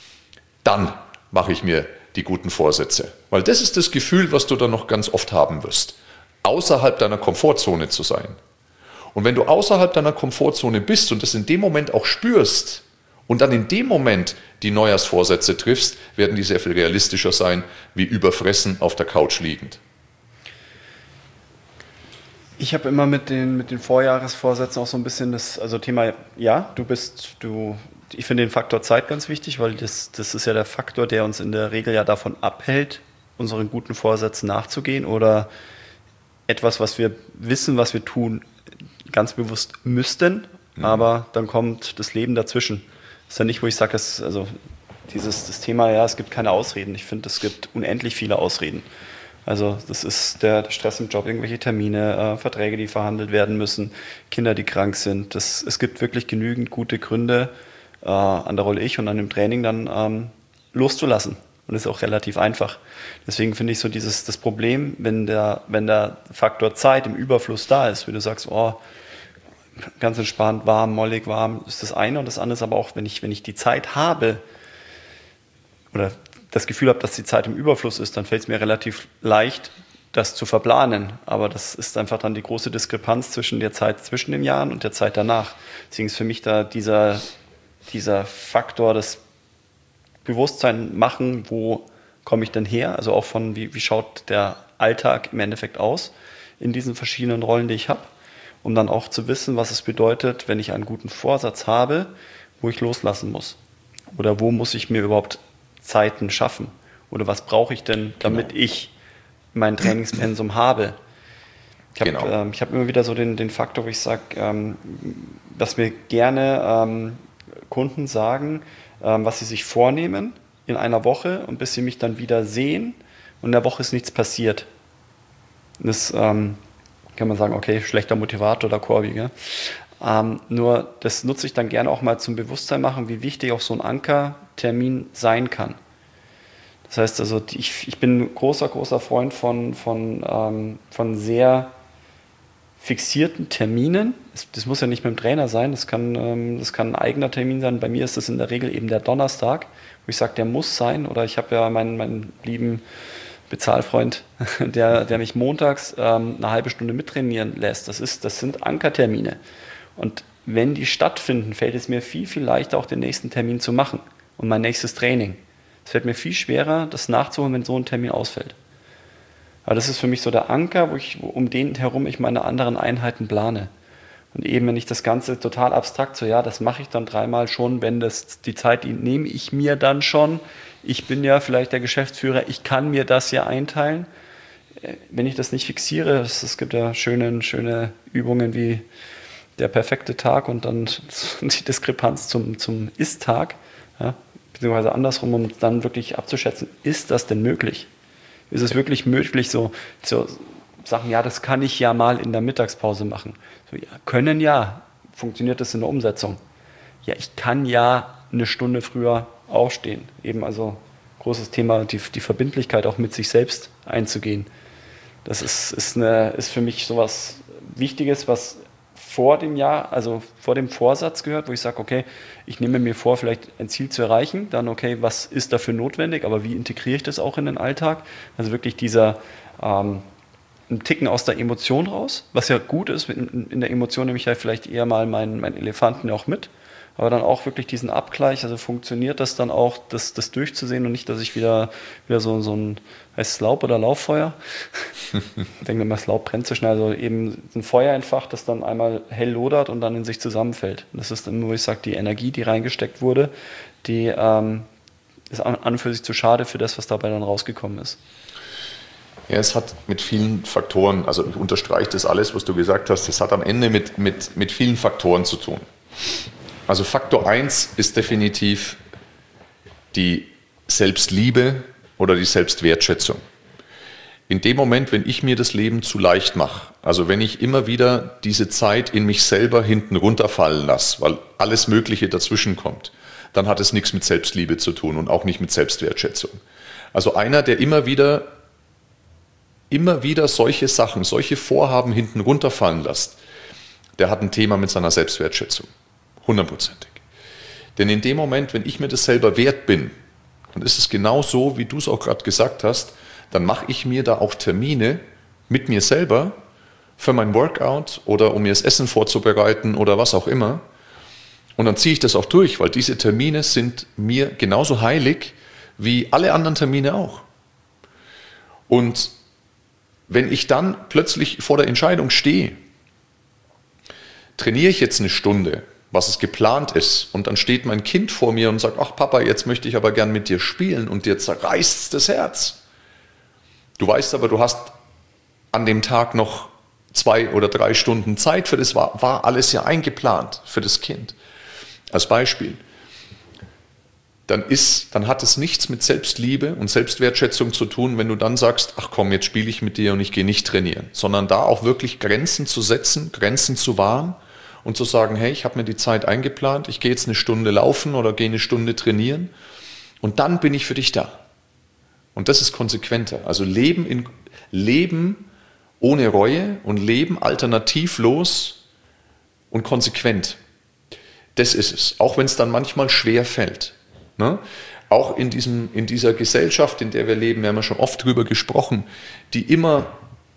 dann mache ich mir die guten Vorsätze. Weil das ist das Gefühl, was du dann noch ganz oft haben wirst. Außerhalb deiner Komfortzone zu sein. Und wenn du außerhalb deiner Komfortzone bist und das in dem Moment auch spürst und dann in dem Moment die Neujahrsvorsätze triffst, werden die sehr viel realistischer sein, wie überfressen auf der Couch liegend. Ich habe immer mit den, mit den Vorjahresvorsätzen auch so ein bisschen das also Thema, ja, du bist, du, ich finde den Faktor Zeit ganz wichtig, weil das, das ist ja der Faktor, der uns in der Regel ja davon abhält, unseren guten Vorsätzen nachzugehen oder etwas, was wir wissen, was wir tun, ganz bewusst müssten, mhm. aber dann kommt das Leben dazwischen. Das ist ja nicht, wo ich sage, dass, also dieses das Thema, ja, es gibt keine Ausreden. Ich finde, es gibt unendlich viele Ausreden. Also das ist der, der Stress im Job, irgendwelche Termine, äh, Verträge, die verhandelt werden müssen, Kinder, die krank sind. Das, es gibt wirklich genügend gute Gründe, äh, an der Rolle ich und an dem Training dann ähm, loszulassen. Und das ist auch relativ einfach. Deswegen finde ich so dieses das Problem, wenn der, wenn der Faktor Zeit im Überfluss da ist, wie du sagst, oh, ganz entspannt, warm, mollig, warm, ist das eine. Und das andere ist aber auch, wenn ich, wenn ich die Zeit habe oder das Gefühl habe, dass die Zeit im Überfluss ist, dann fällt es mir relativ leicht, das zu verplanen. Aber das ist einfach dann die große Diskrepanz zwischen der Zeit zwischen den Jahren und der Zeit danach. Deswegen ist für mich da dieser dieser Faktor des Bewusstsein machen, wo komme ich denn her? Also auch von, wie, wie schaut der Alltag im Endeffekt aus in diesen verschiedenen Rollen, die ich habe, um dann auch zu wissen, was es bedeutet, wenn ich einen guten Vorsatz habe, wo ich loslassen muss. Oder wo muss ich mir überhaupt Zeiten schaffen? Oder was brauche ich denn, damit genau. ich mein Trainingspensum habe? Ich habe genau. ähm, ich hab immer wieder so den, den Faktor, wo ich sage, ähm, dass mir gerne ähm, Kunden sagen, ähm, was sie sich vornehmen in einer Woche und bis sie mich dann wieder sehen und in der Woche ist nichts passiert. Das ähm, kann man sagen, okay, schlechter Motivator oder Corby, gell? Ähm, nur das nutze ich dann gerne auch mal zum Bewusstsein machen, wie wichtig auch so ein Ankertermin sein kann. Das heißt also, ich, ich bin ein großer, großer Freund von, von, ähm, von sehr fixierten Terminen. Das, das muss ja nicht mit dem Trainer sein, das kann, ähm, das kann ein eigener Termin sein. Bei mir ist das in der Regel eben der Donnerstag, wo ich sage, der muss sein. Oder ich habe ja meinen, meinen lieben Bezahlfreund, der, der mich montags ähm, eine halbe Stunde mittrainieren lässt. Das, ist, das sind Ankertermine. Und wenn die stattfinden, fällt es mir viel, viel leichter, auch den nächsten Termin zu machen und mein nächstes Training. Es fällt mir viel schwerer, das nachzuholen, wenn so ein Termin ausfällt. Aber das ist für mich so der Anker, wo ich, um den herum ich meine anderen Einheiten plane. Und eben, wenn ich das Ganze total abstrakt, so ja, das mache ich dann dreimal schon, wenn das die Zeit, die nehme ich mir dann schon. Ich bin ja vielleicht der Geschäftsführer, ich kann mir das ja einteilen. Wenn ich das nicht fixiere, es, es gibt ja schöne, schöne Übungen wie der perfekte Tag und dann die Diskrepanz zum, zum Ist-Tag, ja, beziehungsweise andersrum, um dann wirklich abzuschätzen, ist das denn möglich? Ist es wirklich möglich, so, so Sachen, ja, das kann ich ja mal in der Mittagspause machen. So, ja, können ja, funktioniert das in der Umsetzung? Ja, ich kann ja eine Stunde früher aufstehen. Eben also großes Thema, die, die Verbindlichkeit auch mit sich selbst einzugehen. Das ist, ist, eine, ist für mich sowas Wichtiges, was vor dem Jahr, also vor dem Vorsatz gehört, wo ich sage, okay, ich nehme mir vor, vielleicht ein Ziel zu erreichen, dann okay, was ist dafür notwendig, aber wie integriere ich das auch in den Alltag? Also wirklich dieser ähm, ein Ticken aus der Emotion raus, was ja gut ist, in, in der Emotion nehme ich ja vielleicht eher mal meinen, meinen Elefanten auch mit, aber dann auch wirklich diesen Abgleich, also funktioniert das dann auch, das, das durchzusehen und nicht, dass ich wieder, wieder so, so ein, heißt es Laub oder Lauffeuer? Ich denke immer, das Laub brennt so schnell, also eben ein Feuer entfacht, das dann einmal hell lodert und dann in sich zusammenfällt. Und das ist dann, wo ich sage, die Energie, die reingesteckt wurde, die ähm, ist an und für sich zu schade für das, was dabei dann rausgekommen ist. Ja, es hat mit vielen Faktoren, also ich unterstreiche das alles, was du gesagt hast, es hat am Ende mit, mit, mit vielen Faktoren zu tun. Also Faktor eins ist definitiv die Selbstliebe oder die Selbstwertschätzung. In dem Moment, wenn ich mir das Leben zu leicht mache, also wenn ich immer wieder diese Zeit in mich selber hinten runterfallen lasse, weil alles Mögliche dazwischen kommt, dann hat es nichts mit Selbstliebe zu tun und auch nicht mit Selbstwertschätzung. Also einer, der immer wieder, immer wieder solche Sachen, solche Vorhaben hinten runterfallen lässt, der hat ein Thema mit seiner Selbstwertschätzung. Hundertprozentig. Denn in dem Moment, wenn ich mir das selber wert bin, dann ist es genau so, wie du es auch gerade gesagt hast, dann mache ich mir da auch Termine mit mir selber für mein Workout oder um mir das Essen vorzubereiten oder was auch immer. Und dann ziehe ich das auch durch, weil diese Termine sind mir genauso heilig wie alle anderen Termine auch. Und wenn ich dann plötzlich vor der Entscheidung stehe, trainiere ich jetzt eine Stunde, was es geplant ist, und dann steht mein Kind vor mir und sagt, ach Papa, jetzt möchte ich aber gern mit dir spielen, und dir zerreißt das Herz. Du weißt aber, du hast an dem Tag noch zwei oder drei Stunden Zeit für das, war, war alles ja eingeplant für das Kind. Als Beispiel. Dann, ist, dann hat es nichts mit Selbstliebe und Selbstwertschätzung zu tun, wenn du dann sagst, ach komm, jetzt spiele ich mit dir und ich gehe nicht trainieren, sondern da auch wirklich Grenzen zu setzen, Grenzen zu wahren und zu sagen, hey, ich habe mir die Zeit eingeplant, ich gehe jetzt eine Stunde laufen oder gehe eine Stunde trainieren und dann bin ich für dich da. Und das ist konsequenter. Also Leben, in, Leben ohne Reue und Leben alternativlos und konsequent. Das ist es, auch wenn es dann manchmal schwer fällt. Ne? Auch in, diesem, in dieser Gesellschaft, in der wir leben, wir haben ja schon oft drüber gesprochen, die immer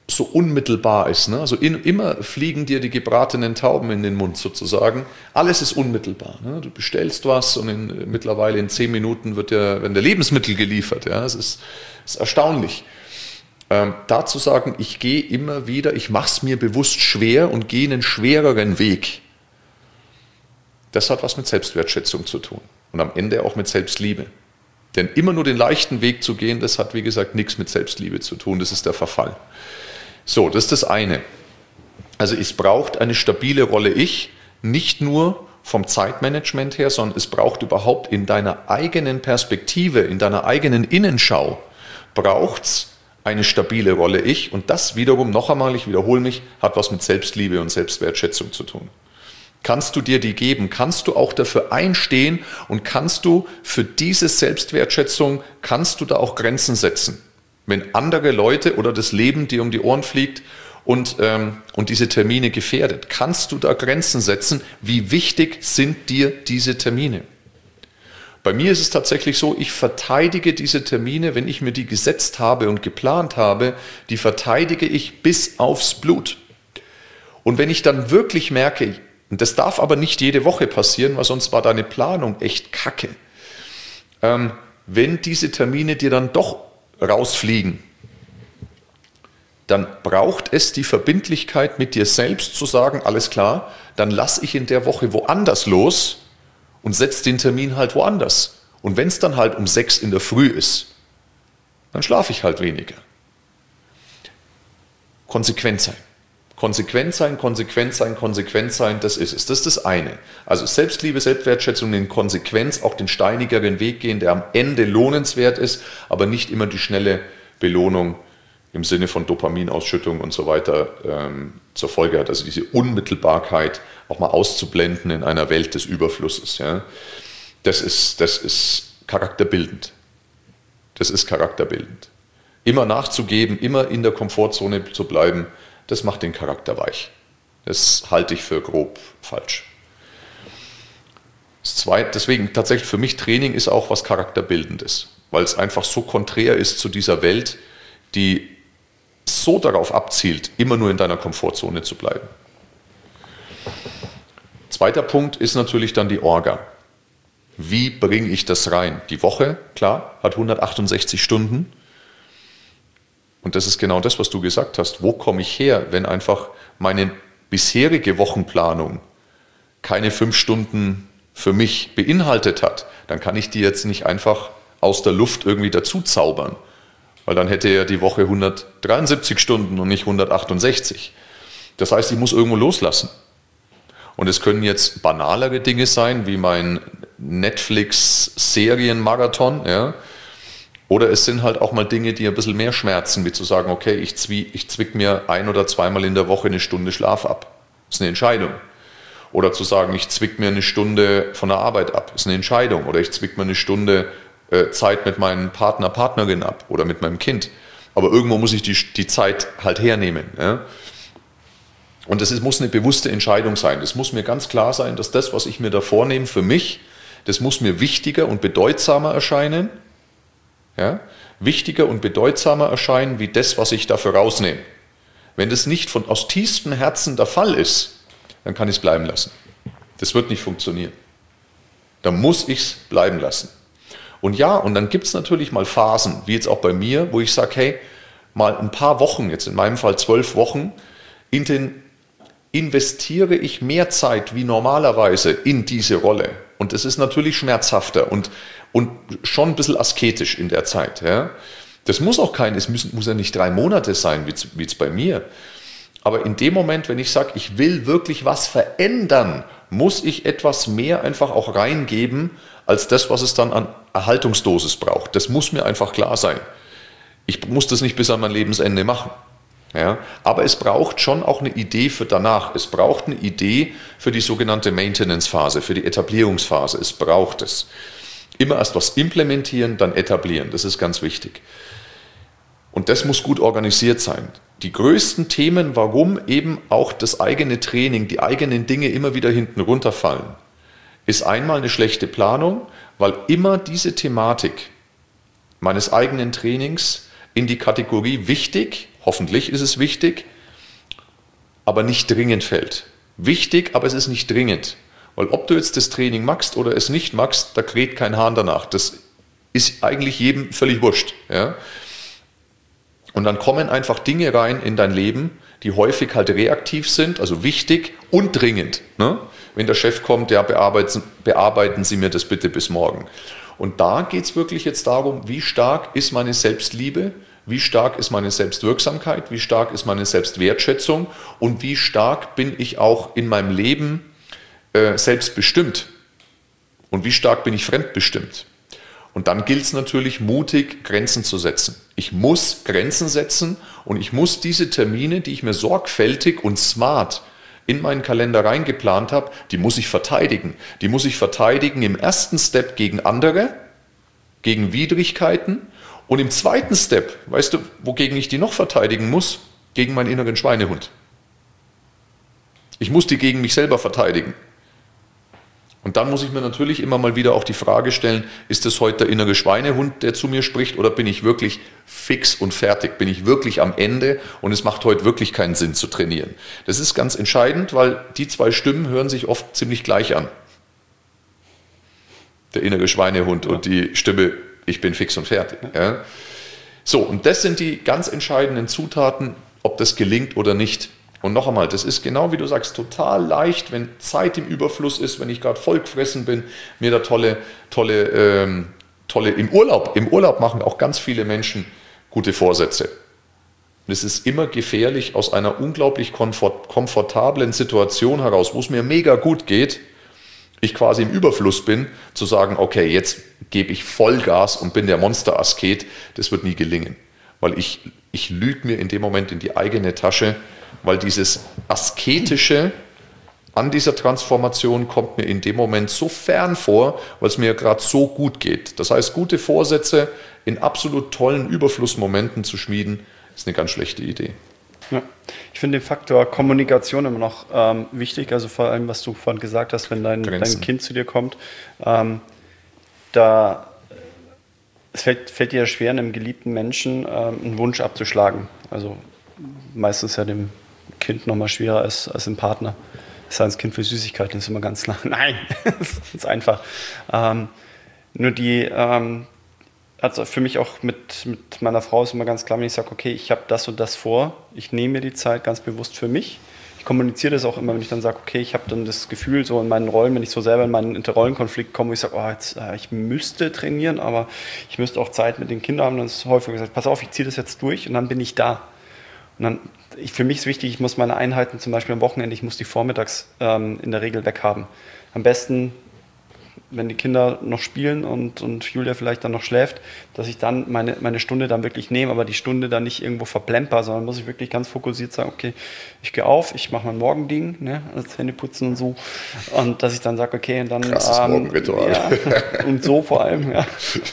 so unmittelbar ist. Ne? Also in, immer fliegen dir die gebratenen Tauben in den Mund sozusagen. Alles ist unmittelbar. Ne? Du bestellst was und in, mittlerweile in zehn Minuten wird dir, werden dir Lebensmittel geliefert. Ja? Das ist, ist erstaunlich. Ähm, da zu sagen, ich gehe immer wieder, ich mache es mir bewusst schwer und gehe einen schwereren Weg. Das hat was mit Selbstwertschätzung zu tun und am Ende auch mit Selbstliebe. Denn immer nur den leichten Weg zu gehen, das hat, wie gesagt, nichts mit Selbstliebe zu tun, das ist der Verfall. So, das ist das eine. Also es braucht eine stabile Rolle Ich, nicht nur vom Zeitmanagement her, sondern es braucht überhaupt in deiner eigenen Perspektive, in deiner eigenen Innenschau, braucht es eine stabile Rolle Ich und das wiederum, noch einmal, ich wiederhole mich, hat was mit Selbstliebe und Selbstwertschätzung zu tun. Kannst du dir die geben? Kannst du auch dafür einstehen und kannst du für diese Selbstwertschätzung, kannst du da auch Grenzen setzen? Wenn andere Leute oder das Leben dir um die Ohren fliegt und, ähm, und diese Termine gefährdet, kannst du da Grenzen setzen? Wie wichtig sind dir diese Termine? Bei mir ist es tatsächlich so, ich verteidige diese Termine, wenn ich mir die gesetzt habe und geplant habe, die verteidige ich bis aufs Blut. Und wenn ich dann wirklich merke, und das darf aber nicht jede Woche passieren, weil sonst war deine Planung echt kacke. Ähm, wenn diese Termine dir dann doch rausfliegen, dann braucht es die Verbindlichkeit mit dir selbst zu sagen, alles klar, dann lasse ich in der Woche woanders los und setze den Termin halt woanders. Und wenn es dann halt um sechs in der Früh ist, dann schlafe ich halt weniger. Konsequent sein. Konsequent sein, konsequent sein, konsequent sein, das ist es. Das ist das eine. Also Selbstliebe, Selbstwertschätzung, in Konsequenz auch den steinigeren Weg gehen, der am Ende lohnenswert ist, aber nicht immer die schnelle Belohnung im Sinne von Dopaminausschüttung und so weiter ähm, zur Folge hat. Also diese Unmittelbarkeit auch mal auszublenden in einer Welt des Überflusses. Ja. Das ist, das ist charakterbildend. Das ist charakterbildend. Immer nachzugeben, immer in der Komfortzone zu bleiben, das macht den Charakter weich. Das halte ich für grob falsch. Das Zweite, deswegen tatsächlich für mich Training ist auch was Charakterbildendes, weil es einfach so konträr ist zu dieser Welt, die so darauf abzielt, immer nur in deiner Komfortzone zu bleiben. Zweiter Punkt ist natürlich dann die Orga. Wie bringe ich das rein? Die Woche, klar, hat hundertachtundsechzig Stunden. Und das ist genau das, was du gesagt hast. Wo komme ich her, wenn einfach meine bisherige Wochenplanung keine fünf Stunden für mich beinhaltet hat? Dann kann ich die jetzt nicht einfach aus der Luft irgendwie dazu zaubern. Weil dann hätte ja die Woche hundertdreiundsiebzig Stunden und nicht hundertachtundsechzig. Das heißt, ich muss irgendwo loslassen. Und es können jetzt banalere Dinge sein, wie mein Netflix-Serienmarathon, ja. Oder es sind halt auch mal Dinge, die ein bisschen mehr schmerzen, wie zu sagen, okay, ich, zwie, ich zwick mir ein- oder zweimal in der Woche eine Stunde Schlaf ab. Das ist eine Entscheidung. Oder zu sagen, ich zwick mir eine Stunde von der Arbeit ab. Das ist eine Entscheidung. Oder ich zwick mir eine Stunde äh, Zeit mit meinem Partner, Partnerin ab oder mit meinem Kind. Aber irgendwo muss ich die, die Zeit halt hernehmen. Ja? Und das ist, muss eine bewusste Entscheidung sein. Das muss mir ganz klar sein, dass das, was ich mir da vornehme für mich, das muss mir wichtiger und bedeutsamer erscheinen. Ja, wichtiger und bedeutsamer erscheinen, wie das, was ich dafür rausnehme. Wenn das nicht von aus tiefstem Herzen der Fall ist, dann kann ich es bleiben lassen. Das wird nicht funktionieren. Dann muss ich es bleiben lassen. Und ja, und dann gibt es natürlich mal Phasen, wie jetzt auch bei mir, wo ich sage, hey, mal ein paar Wochen, jetzt in meinem Fall zwölf Wochen, in den investiere ich mehr Zeit wie normalerweise in diese Rolle. Und das ist natürlich schmerzhafter und, und schon ein bisschen asketisch in der Zeit. Ja. Das muss auch kein, es müssen, muss ja nicht drei Monate sein, wie es bei mir. Aber in dem Moment, wenn ich sage, ich will wirklich was verändern, muss ich etwas mehr einfach auch reingeben, als das, was es dann an Erhaltungsdosis braucht. Das muss mir einfach klar sein. Ich muss das nicht bis an mein Lebensende machen. Ja, aber es braucht schon auch eine Idee für danach. Es braucht eine Idee für die sogenannte Maintenance-Phase, für die Etablierungsphase. Es braucht es. Immer erst was implementieren, dann etablieren. Das ist ganz wichtig. Und das muss gut organisiert sein. Die größten Themen, warum eben auch das eigene Training, die eigenen Dinge immer wieder hinten runterfallen, ist einmal eine schlechte Planung, weil immer diese Thematik meines eigenen Trainings in die Kategorie wichtig, hoffentlich ist es wichtig, aber nicht dringend fällt. Wichtig, aber es ist nicht dringend. Weil ob du jetzt das Training magst oder es nicht magst, da kräht kein Hahn danach. Das ist eigentlich jedem völlig wurscht. Ja? Und dann kommen einfach Dinge rein in dein Leben, die häufig halt reaktiv sind, also wichtig und dringend. Ne? Wenn der Chef kommt, ja, bearbeiten, bearbeiten Sie mir das bitte bis morgen. Und da geht es wirklich jetzt darum, wie stark ist meine Selbstliebe, wie stark ist meine Selbstwirksamkeit, wie stark ist meine Selbstwertschätzung und wie stark bin ich auch in meinem Leben äh, selbstbestimmt und wie stark bin ich fremdbestimmt. Und dann gilt es natürlich, mutig Grenzen zu setzen. Ich muss Grenzen setzen und ich muss diese Termine, die ich mir sorgfältig und smart in meinen Kalender reingeplant habe, die muss ich verteidigen. Die muss ich verteidigen im ersten Step gegen andere, gegen Widrigkeiten und im zweiten Step, weißt du, wogegen ich die noch verteidigen muss? Gegen meinen inneren Schweinehund. Ich muss die gegen mich selber verteidigen. Und dann muss ich mir natürlich immer mal wieder auch die Frage stellen, ist das heute der innere Schweinehund, der zu mir spricht, oder bin ich wirklich fix und fertig? Bin ich wirklich am Ende und es macht heute wirklich keinen Sinn zu trainieren? Das ist ganz entscheidend, weil die zwei Stimmen hören sich oft ziemlich gleich an. Der innere Schweinehund ja. und die Stimme, ich bin fix und fertig. Ja. So, und das sind die ganz entscheidenden Zutaten, ob das gelingt oder nicht. Und noch einmal, das ist genau wie du sagst, total leicht, wenn Zeit im Überfluss ist, wenn ich gerade voll gefressen bin, mir da tolle, tolle, ähm, tolle, im Urlaub, im Urlaub machen auch ganz viele Menschen gute Vorsätze. Und es ist immer gefährlich, aus einer unglaublich komfort, komfortablen Situation heraus, wo es mir mega gut geht, ich quasi im Überfluss bin, zu sagen, okay, jetzt gebe ich Vollgas und bin der Monster-Asket, das wird nie gelingen. Weil ich, ich lüge mir in dem Moment in die eigene Tasche, weil dieses Asketische an dieser Transformation kommt mir in dem Moment so fern vor, weil es mir gerade so gut geht. Das heißt, gute Vorsätze in absolut tollen Überflussmomenten zu schmieden, ist eine ganz schlechte Idee. Ja. Ich finde den Faktor Kommunikation immer noch ähm, wichtig, also vor allem, was du vorhin gesagt hast, wenn dein, dein Kind zu dir kommt, ähm, da es fällt, fällt dir schwer, einem geliebten Menschen ähm, einen Wunsch abzuschlagen. Also meistens ja dem Kind noch mal schwerer als, als dem Partner. Das heißt, das Kind für Süßigkeiten ist immer ganz nah. Nein, das ist einfach. Ähm, nur die, ähm, also für mich auch mit, mit meiner Frau ist immer ganz klar, wenn ich sage, okay, ich habe das und das vor, ich nehme mir die Zeit ganz bewusst für mich. Ich kommuniziere das auch immer, wenn ich dann sage, okay, ich habe dann das Gefühl, so in meinen Rollen, wenn ich so selber in meinen Interrollenkonflikt komme, wo ich sage, oh, jetzt, äh, ich müsste trainieren, aber ich müsste auch Zeit mit den Kindern haben, dann ist häufig gesagt, pass auf, ich ziehe das jetzt durch und dann bin ich da. Und dann, ich, für mich ist wichtig, ich muss meine Einheiten zum Beispiel am Wochenende, ich muss die vormittags ähm, in der Regel weghaben. Am besten, wenn die Kinder noch spielen und, und Julia vielleicht dann noch schläft, dass ich dann meine, meine Stunde dann wirklich nehme, aber die Stunde dann nicht irgendwo verplemper, sondern muss ich wirklich ganz fokussiert sagen, okay, ich gehe auf, ich mache mein Morgending, ne, das Zähneputzen und so, und dass ich dann sage, okay, und dann... Krasses ähm, Morgenritual. Ja, und so vor allem, ja.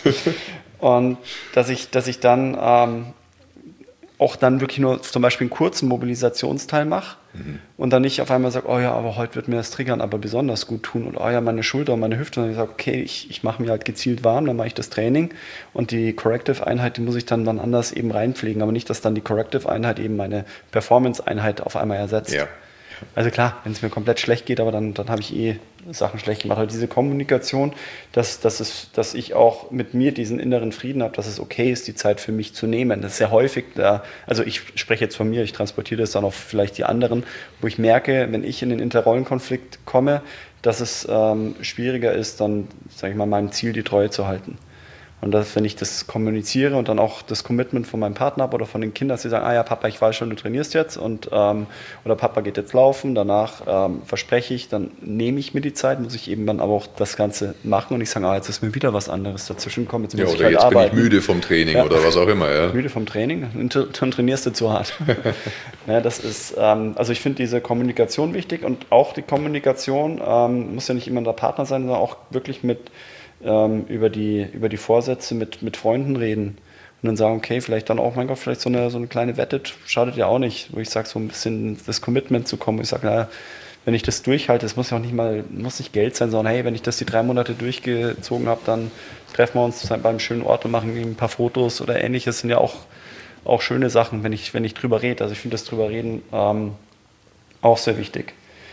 Und dass ich, dass ich dann... Ähm, auch dann wirklich nur zum Beispiel einen kurzen Mobilisationsteil mache mhm. und dann nicht auf einmal sage, oh ja, aber heute wird mir das Triggern aber besonders gut tun und oh ja, meine Schulter und meine Hüfte, und ich sage, okay, ich, ich mache mir halt gezielt warm, dann mache ich das Training und die Corrective-Einheit, die muss ich dann, dann anders eben reinpflegen, aber nicht, dass dann die Corrective-Einheit eben meine Performance-Einheit auf einmal ersetzt. Ja. Also klar, wenn es mir komplett schlecht geht, aber dann, dann habe ich eh Sachen schlecht gemacht. Also diese Kommunikation, dass, dass, es, dass ich auch mit mir diesen inneren Frieden habe, dass es okay ist, die Zeit für mich zu nehmen. Das ist sehr häufig da, also ich spreche jetzt von mir, ich transportiere das dann auf vielleicht die anderen, wo ich merke, wenn ich in den Interrollenkonflikt komme, dass es ähm, schwieriger ist, dann, sage ich mal, meinem Ziel die Treue zu halten. Und dass, wenn ich das kommuniziere und dann auch das Commitment von meinem Partner habe oder von den Kindern, dass sie sagen, ah ja, Papa, ich weiß schon, du trainierst jetzt, und ähm, oder Papa geht jetzt laufen, danach ähm, verspreche ich, dann nehme ich mir die Zeit, muss ich eben dann aber auch das Ganze machen und ich sage, ah, jetzt ist mir wieder was anderes dazwischen gekommen, jetzt muss ja, ich oder halt jetzt arbeiten. bin ich müde vom Training ja. oder was auch immer. Ja. Müde vom Training, dann trainierst du zu hart. Ja, das ist, ähm, also ich finde diese Kommunikation wichtig, und auch die Kommunikation ähm, muss ja nicht immer der Partner sein, sondern auch wirklich mit über die, über die Vorsätze mit, mit Freunden reden und dann sagen, okay, vielleicht dann auch, mein Gott, vielleicht so eine, so eine kleine Wette schadet ja auch nicht, wo ich sage, so ein bisschen das Commitment zu kommen, wo ich sage, naja, wenn ich das durchhalte, es muss ja auch nicht mal, muss nicht Geld sein, sondern hey, wenn ich das die drei Monate durchgezogen habe, dann treffen wir uns beim schönen Ort und machen ein paar Fotos oder ähnliches. Das sind ja auch, auch schöne Sachen, wenn ich, wenn ich drüber rede. Also ich finde das drüber reden ähm, auch sehr wichtig.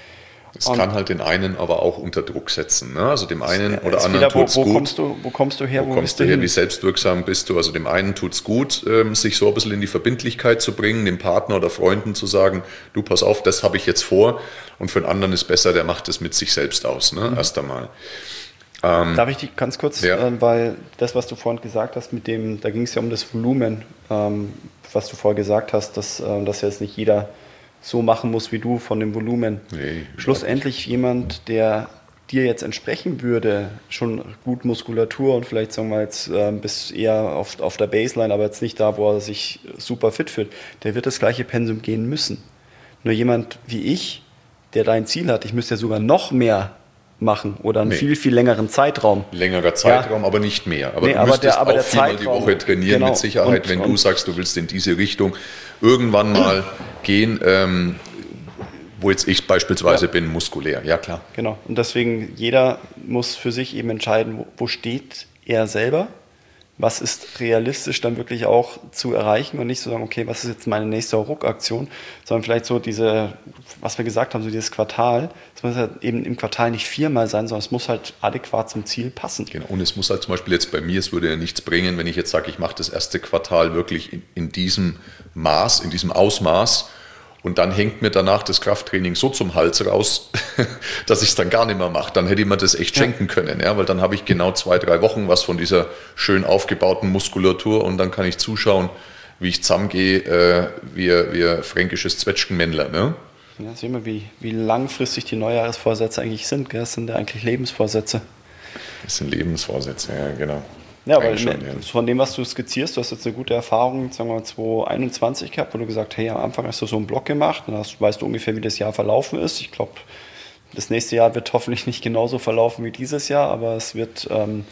Es kann halt den einen aber auch unter Druck setzen. Ne? Also dem einen oder anderen wieder, tut es wo, wo gut. Kommst du, wo kommst du her? Wo, wo kommst du her? Wie selbstwirksam bist du? Also dem einen tut es gut, ähm, sich so ein bisschen in die Verbindlichkeit zu bringen, dem Partner oder Freunden zu sagen, du pass auf, das habe ich jetzt vor. Und für den anderen ist besser, der macht es mit sich selbst aus. Ne? Mhm. Erst einmal. Ähm, Darf ich dich ganz kurz, ja. äh, weil das, was du vorhin gesagt hast, mit dem, da ging es ja um das Volumen, ähm, was du vorher gesagt hast, dass, äh, dass jetzt nicht jeder so machen muss wie du von dem Volumen. Nee, schlussendlich jemand, der dir jetzt entsprechen würde, schon gut Muskulatur und vielleicht sagen wir jetzt äh, bis eher auf, auf der Baseline, aber jetzt nicht da, wo er sich super fit fühlt, der wird das gleiche Pensum gehen müssen. Nur jemand wie ich, der dein Ziel hat, ich müsste ja sogar noch mehr machen oder einen nee. viel, viel längeren Zeitraum. Längerer Zeitraum, ja. aber nicht mehr. Aber nee, du aber müsstest der, aber auch der viermal Zeitraum, die Woche trainieren, genau. mit Sicherheit, und, wenn und, du sagst, du willst in diese Richtung irgendwann mal gehen, ähm, wo jetzt ich beispielsweise ja. bin, muskulär. Ja, klar. Genau. Und deswegen, jeder muss für sich eben entscheiden, wo, wo steht er selber, was ist realistisch dann wirklich auch zu erreichen und nicht so sagen, okay, was ist jetzt meine nächste Ruckaktion, sondern vielleicht so diese, was wir gesagt haben, so dieses Quartal, es muss halt eben im Quartal nicht viermal sein, sondern es muss halt adäquat zum Ziel passen. Genau. Und es muss halt zum Beispiel jetzt bei mir, es würde ja nichts bringen, wenn ich jetzt sage, ich mache das erste Quartal wirklich in, in diesem Maß, in diesem Ausmaß, und dann hängt mir danach das Krafttraining so zum Hals raus, dass ich es dann gar nicht mehr mache. Dann hätte ich mir das echt ja. schenken können, ja? Weil dann habe ich genau zwei, drei Wochen was von dieser schön aufgebauten Muskulatur und dann kann ich zuschauen, wie ich zusammengehe, äh, wie, wie ein fränkisches Zwetschgenmännler. Ne? Ja, sehen wir, wie, wie langfristig die Neujahresvorsätze eigentlich sind. Gell? Das sind ja eigentlich Lebensvorsätze. Das sind Lebensvorsätze, ja, genau. Ja, aber schon, ja. von dem, was du skizzierst, du hast jetzt eine gute Erfahrung, sagen wir mal zwanzig einundzwanzig gehabt, wo du gesagt hast, hey, am Anfang hast du so einen Block gemacht, dann hast, weißt du ungefähr, wie das Jahr verlaufen ist. Ich glaube, das nächste Jahr wird hoffentlich nicht genauso verlaufen wie dieses Jahr, aber es wird, ähm,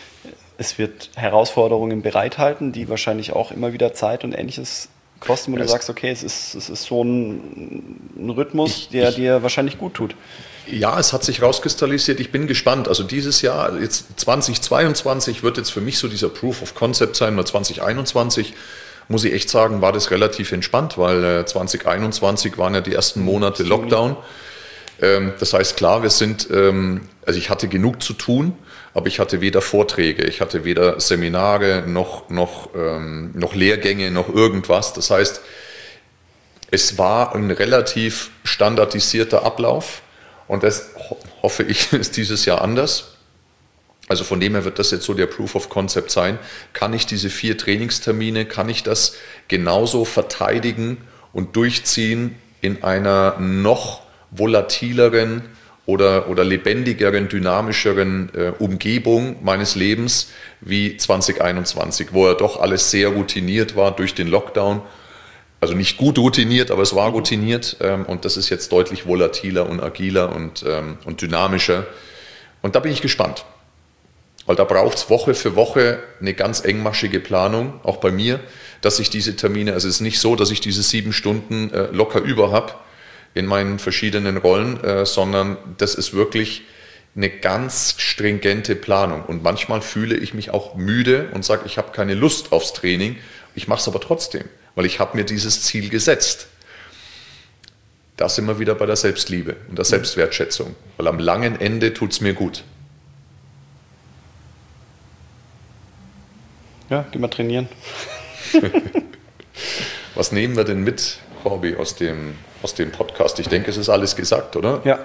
es wird Herausforderungen bereithalten, die wahrscheinlich auch immer wieder Zeit und Ähnliches kosten, wo ja, du sagst, okay, es ist, es ist so ein, ein Rhythmus, ich, der ich, dir wahrscheinlich gut tut. Ja, es hat sich rauskristallisiert. Ich bin gespannt. Also dieses Jahr, jetzt zweitausendzweiundzwanzig, wird jetzt für mich so dieser Proof of Concept sein. Nur zwanzig einundzwanzig, muss ich echt sagen, war das relativ entspannt, weil äh, zwanzig einundzwanzig waren ja die ersten Monate Lockdown. Ähm, das heißt, klar, wir sind, ähm, also ich hatte genug zu tun, aber ich hatte weder Vorträge, ich hatte weder Seminare, noch, noch, ähm, noch Lehrgänge, noch irgendwas. Das heißt, es war ein relativ standardisierter Ablauf. Und das hoffe ich, ist dieses Jahr anders. Also von dem her wird das jetzt so der Proof of Concept sein. Kann ich diese vier Trainingstermine, kann ich das genauso verteidigen und durchziehen in einer noch volatileren oder, oder lebendigeren, dynamischeren äh, Umgebung meines Lebens wie zwanzig einundzwanzig, wo ja doch alles sehr routiniert war durch den Lockdown. Also nicht gut routiniert, aber es war routiniert ähm, und das ist jetzt deutlich volatiler und agiler und, ähm, und dynamischer. Und da bin ich gespannt, weil da braucht es Woche für Woche eine ganz engmaschige Planung, auch bei mir, dass ich diese Termine, also es ist nicht so, dass ich diese sieben Stunden äh, locker über habe in meinen verschiedenen Rollen, äh, sondern das ist wirklich eine ganz stringente Planung. Und manchmal fühle ich mich auch müde und sage, ich habe keine Lust aufs Training, ich mache es aber trotzdem. Weil ich habe mir dieses Ziel gesetzt. Da sind wir wieder bei der Selbstliebe und der Selbstwertschätzung. Weil am langen Ende tut es mir gut. Ja, geh mal trainieren. Was nehmen wir denn mit, Corby, aus dem, aus dem Podcast? Ich denke, es ist alles gesagt, oder? Ja.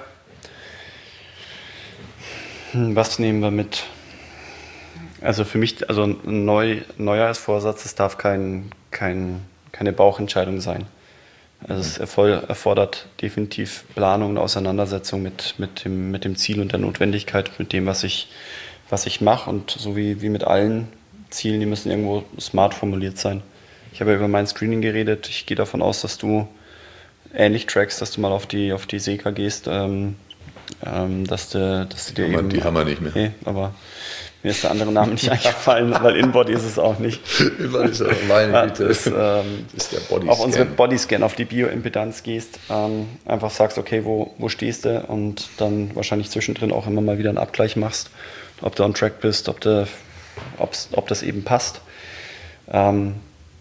Was nehmen wir mit? Also für mich, also ein Neu, Neujahrsvorsatz, es darf kein, kein keine Bauchentscheidung sein. Also es erfordert definitiv Planung und Auseinandersetzung mit, mit, dem, mit dem Ziel und der Notwendigkeit, mit dem, was ich, was ich mache. Und so wie, wie mit allen Zielen, die müssen irgendwo smart formuliert sein. Ich habe ja über mein Screening geredet. Ich gehe davon aus, dass du ähnlich trackst, dass du mal auf die, auf die Seka gehst, ähm, ähm, dass du, dass du dir die eben... Die haben wir nicht mehr. Nee, aber Mir ist der andere Name nicht eingefallen, weil InBody ist es auch nicht. InBody ist auch meine Güte. Das ist, ähm, das ist der Bodyscan. Auf unsere Bodyscan, auf die Bioimpedanz gehst, ähm, einfach sagst, okay, wo, wo stehst du und dann wahrscheinlich zwischendrin auch immer mal wieder einen Abgleich machst, ob du on track bist, ob, du, ob das eben passt. Ähm,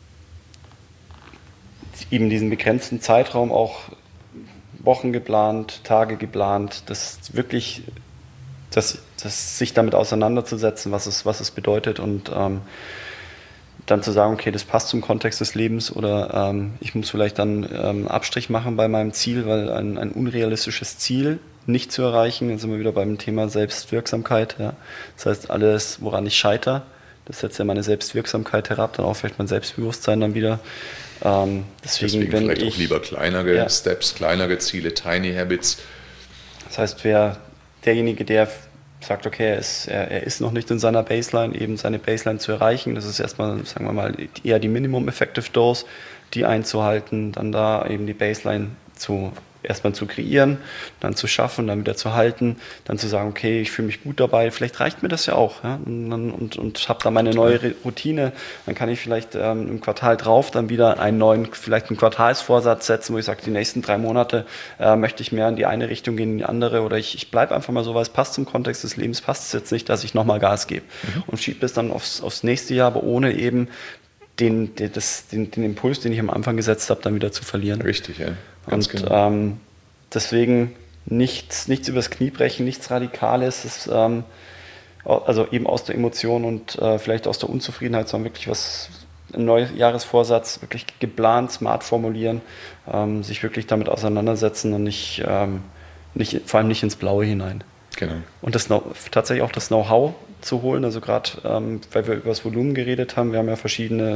eben diesen begrenzten Zeitraum auch Wochen geplant, Tage geplant, das wirklich, das, das sich damit auseinanderzusetzen, was es, was es bedeutet und ähm, dann zu sagen, okay, das passt zum Kontext des Lebens oder ähm, ich muss vielleicht dann ähm, einen Abstrich machen bei meinem Ziel, weil ein, ein unrealistisches Ziel nicht zu erreichen, dann sind wir wieder beim Thema Selbstwirksamkeit. Ja. Das heißt, alles, woran ich scheitere, das setzt ja meine Selbstwirksamkeit herab, dann auch vielleicht mein Selbstbewusstsein dann wieder. Ähm, deswegen, deswegen wenn vielleicht ich, auch lieber kleinere ja. Steps, kleinere Ziele, Tiny Habits. Das heißt, wer derjenige, der sagt, okay, er ist, er, er ist noch nicht in seiner Baseline, eben seine Baseline zu erreichen, das ist erstmal, sagen wir mal, eher die Minimum Effective Dose, die einzuhalten, dann da eben die Baseline zu erstmal zu kreieren, dann zu schaffen, dann wieder zu halten, dann zu sagen, okay, ich fühle mich gut dabei, vielleicht reicht mir das ja auch, ja? und, und, und habe da meine neue Routine, dann kann ich vielleicht ähm, im Quartal drauf dann wieder einen neuen, vielleicht einen Quartalsvorsatz setzen, wo ich sage, die nächsten drei Monate äh, möchte ich mehr in die eine Richtung gehen, in die andere, oder ich, ich bleibe einfach mal so, weil es passt zum Kontext des Lebens, passt es jetzt nicht, dass ich nochmal Gas gebe mhm. und schiebe es dann aufs, aufs nächste Jahr, aber ohne eben den, den, das, den, den Impuls, den ich am Anfang gesetzt habe, dann wieder zu verlieren. Richtig, ja. Ganz und genau. ähm, deswegen nichts, nichts übers Knie brechen, nichts Radikales, ist, ähm, also eben aus der Emotion und äh, vielleicht aus der Unzufriedenheit, sondern wirklich was, ein Neujahresvorsatz, wirklich geplant, smart formulieren, ähm, sich wirklich damit auseinandersetzen und nicht, ähm, nicht, vor allem nicht ins Blaue hinein. Genau. Und das tatsächlich auch das Know-how zu holen, also gerade, ähm, weil wir über das Volumen geredet haben, wir haben ja verschiedene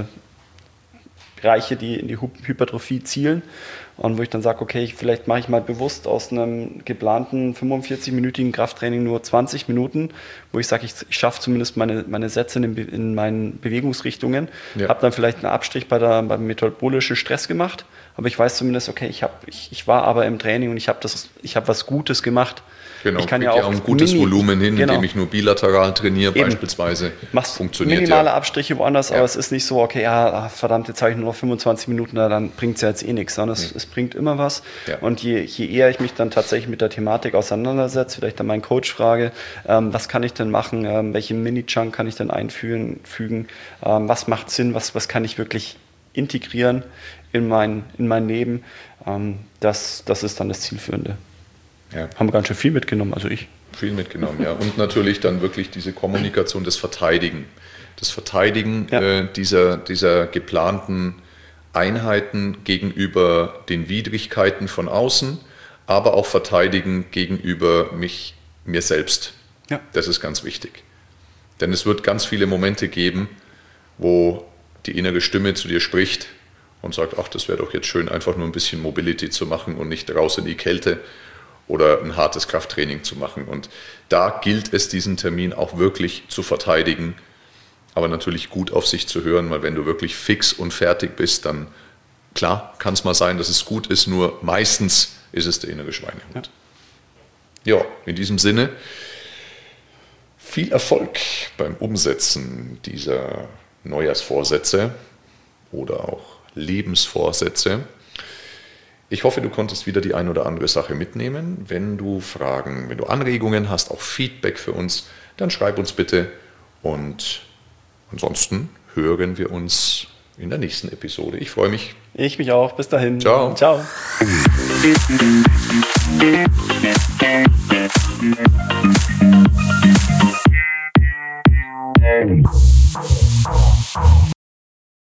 Bereiche, die in die Hypertrophie zielen und wo ich dann sage, okay, vielleicht mache ich mal bewusst aus einem geplanten fünfundvierzig-minütigen Krafttraining nur zwanzig Minuten, wo ich sage, ich, ich schaffe zumindest meine, meine Sätze in, den, in meinen Bewegungsrichtungen, ja. habe dann vielleicht einen Abstrich bei der, beim metabolischen Stress gemacht, aber ich weiß zumindest, okay, ich, hab, ich, ich war aber im Training und ich habe hab was Gutes gemacht. Genau, ich kann ja auch, auch ein gutes Mini, Volumen hin, genau. indem ich nur bilateral trainiere, Eben. beispielsweise. Machst funktioniert minimale ja. Abstriche woanders, ja. aber es ist nicht so, okay, ja, verdammt, jetzt habe ich nur noch fünfundzwanzig Minuten, dann bringt es ja jetzt eh nichts, sondern es, mhm. es bringt immer was. Ja. Und je, je eher ich mich dann tatsächlich mit der Thematik auseinandersetze, vielleicht dann meinen Coach frage, ähm, was kann ich denn machen, ähm, welche Mini-Chunk kann ich denn einfügen, fügen, ähm, was macht Sinn, was, was kann ich wirklich integrieren in mein, in mein Leben, ähm, das, das ist dann das Zielführende. Ja. Haben wir ganz schön viel mitgenommen, also ich. Viel mitgenommen, ja. Und natürlich dann wirklich diese Kommunikation, das Verteidigen. Das Verteidigen ja. äh, dieser, dieser geplanten Einheiten gegenüber den Widrigkeiten von außen, aber auch Verteidigen gegenüber mich, mir selbst. Ja. Das ist ganz wichtig. Denn es wird ganz viele Momente geben, wo die innere Stimme zu dir spricht und sagt, ach, das wäre doch jetzt schön, einfach nur ein bisschen Mobility zu machen und nicht raus in die Kälte oder ein hartes Krafttraining zu machen. Und da gilt es, diesen Termin auch wirklich zu verteidigen, aber natürlich gut auf sich zu hören, weil wenn du wirklich fix und fertig bist, dann klar kann es mal sein, dass es gut ist, nur meistens ist es der innere Schweinehund. Ja, ja, in diesem Sinne viel Erfolg beim Umsetzen dieser Neujahrsvorsätze oder auch Lebensvorsätze. Ich hoffe, du konntest wieder die ein oder andere Sache mitnehmen. Wenn du Fragen, wenn du Anregungen hast, auch Feedback für uns, dann schreib uns bitte. Und ansonsten hören wir uns in der nächsten Episode. Ich freue mich. Ich mich auch. Bis dahin. Ciao. Ciao.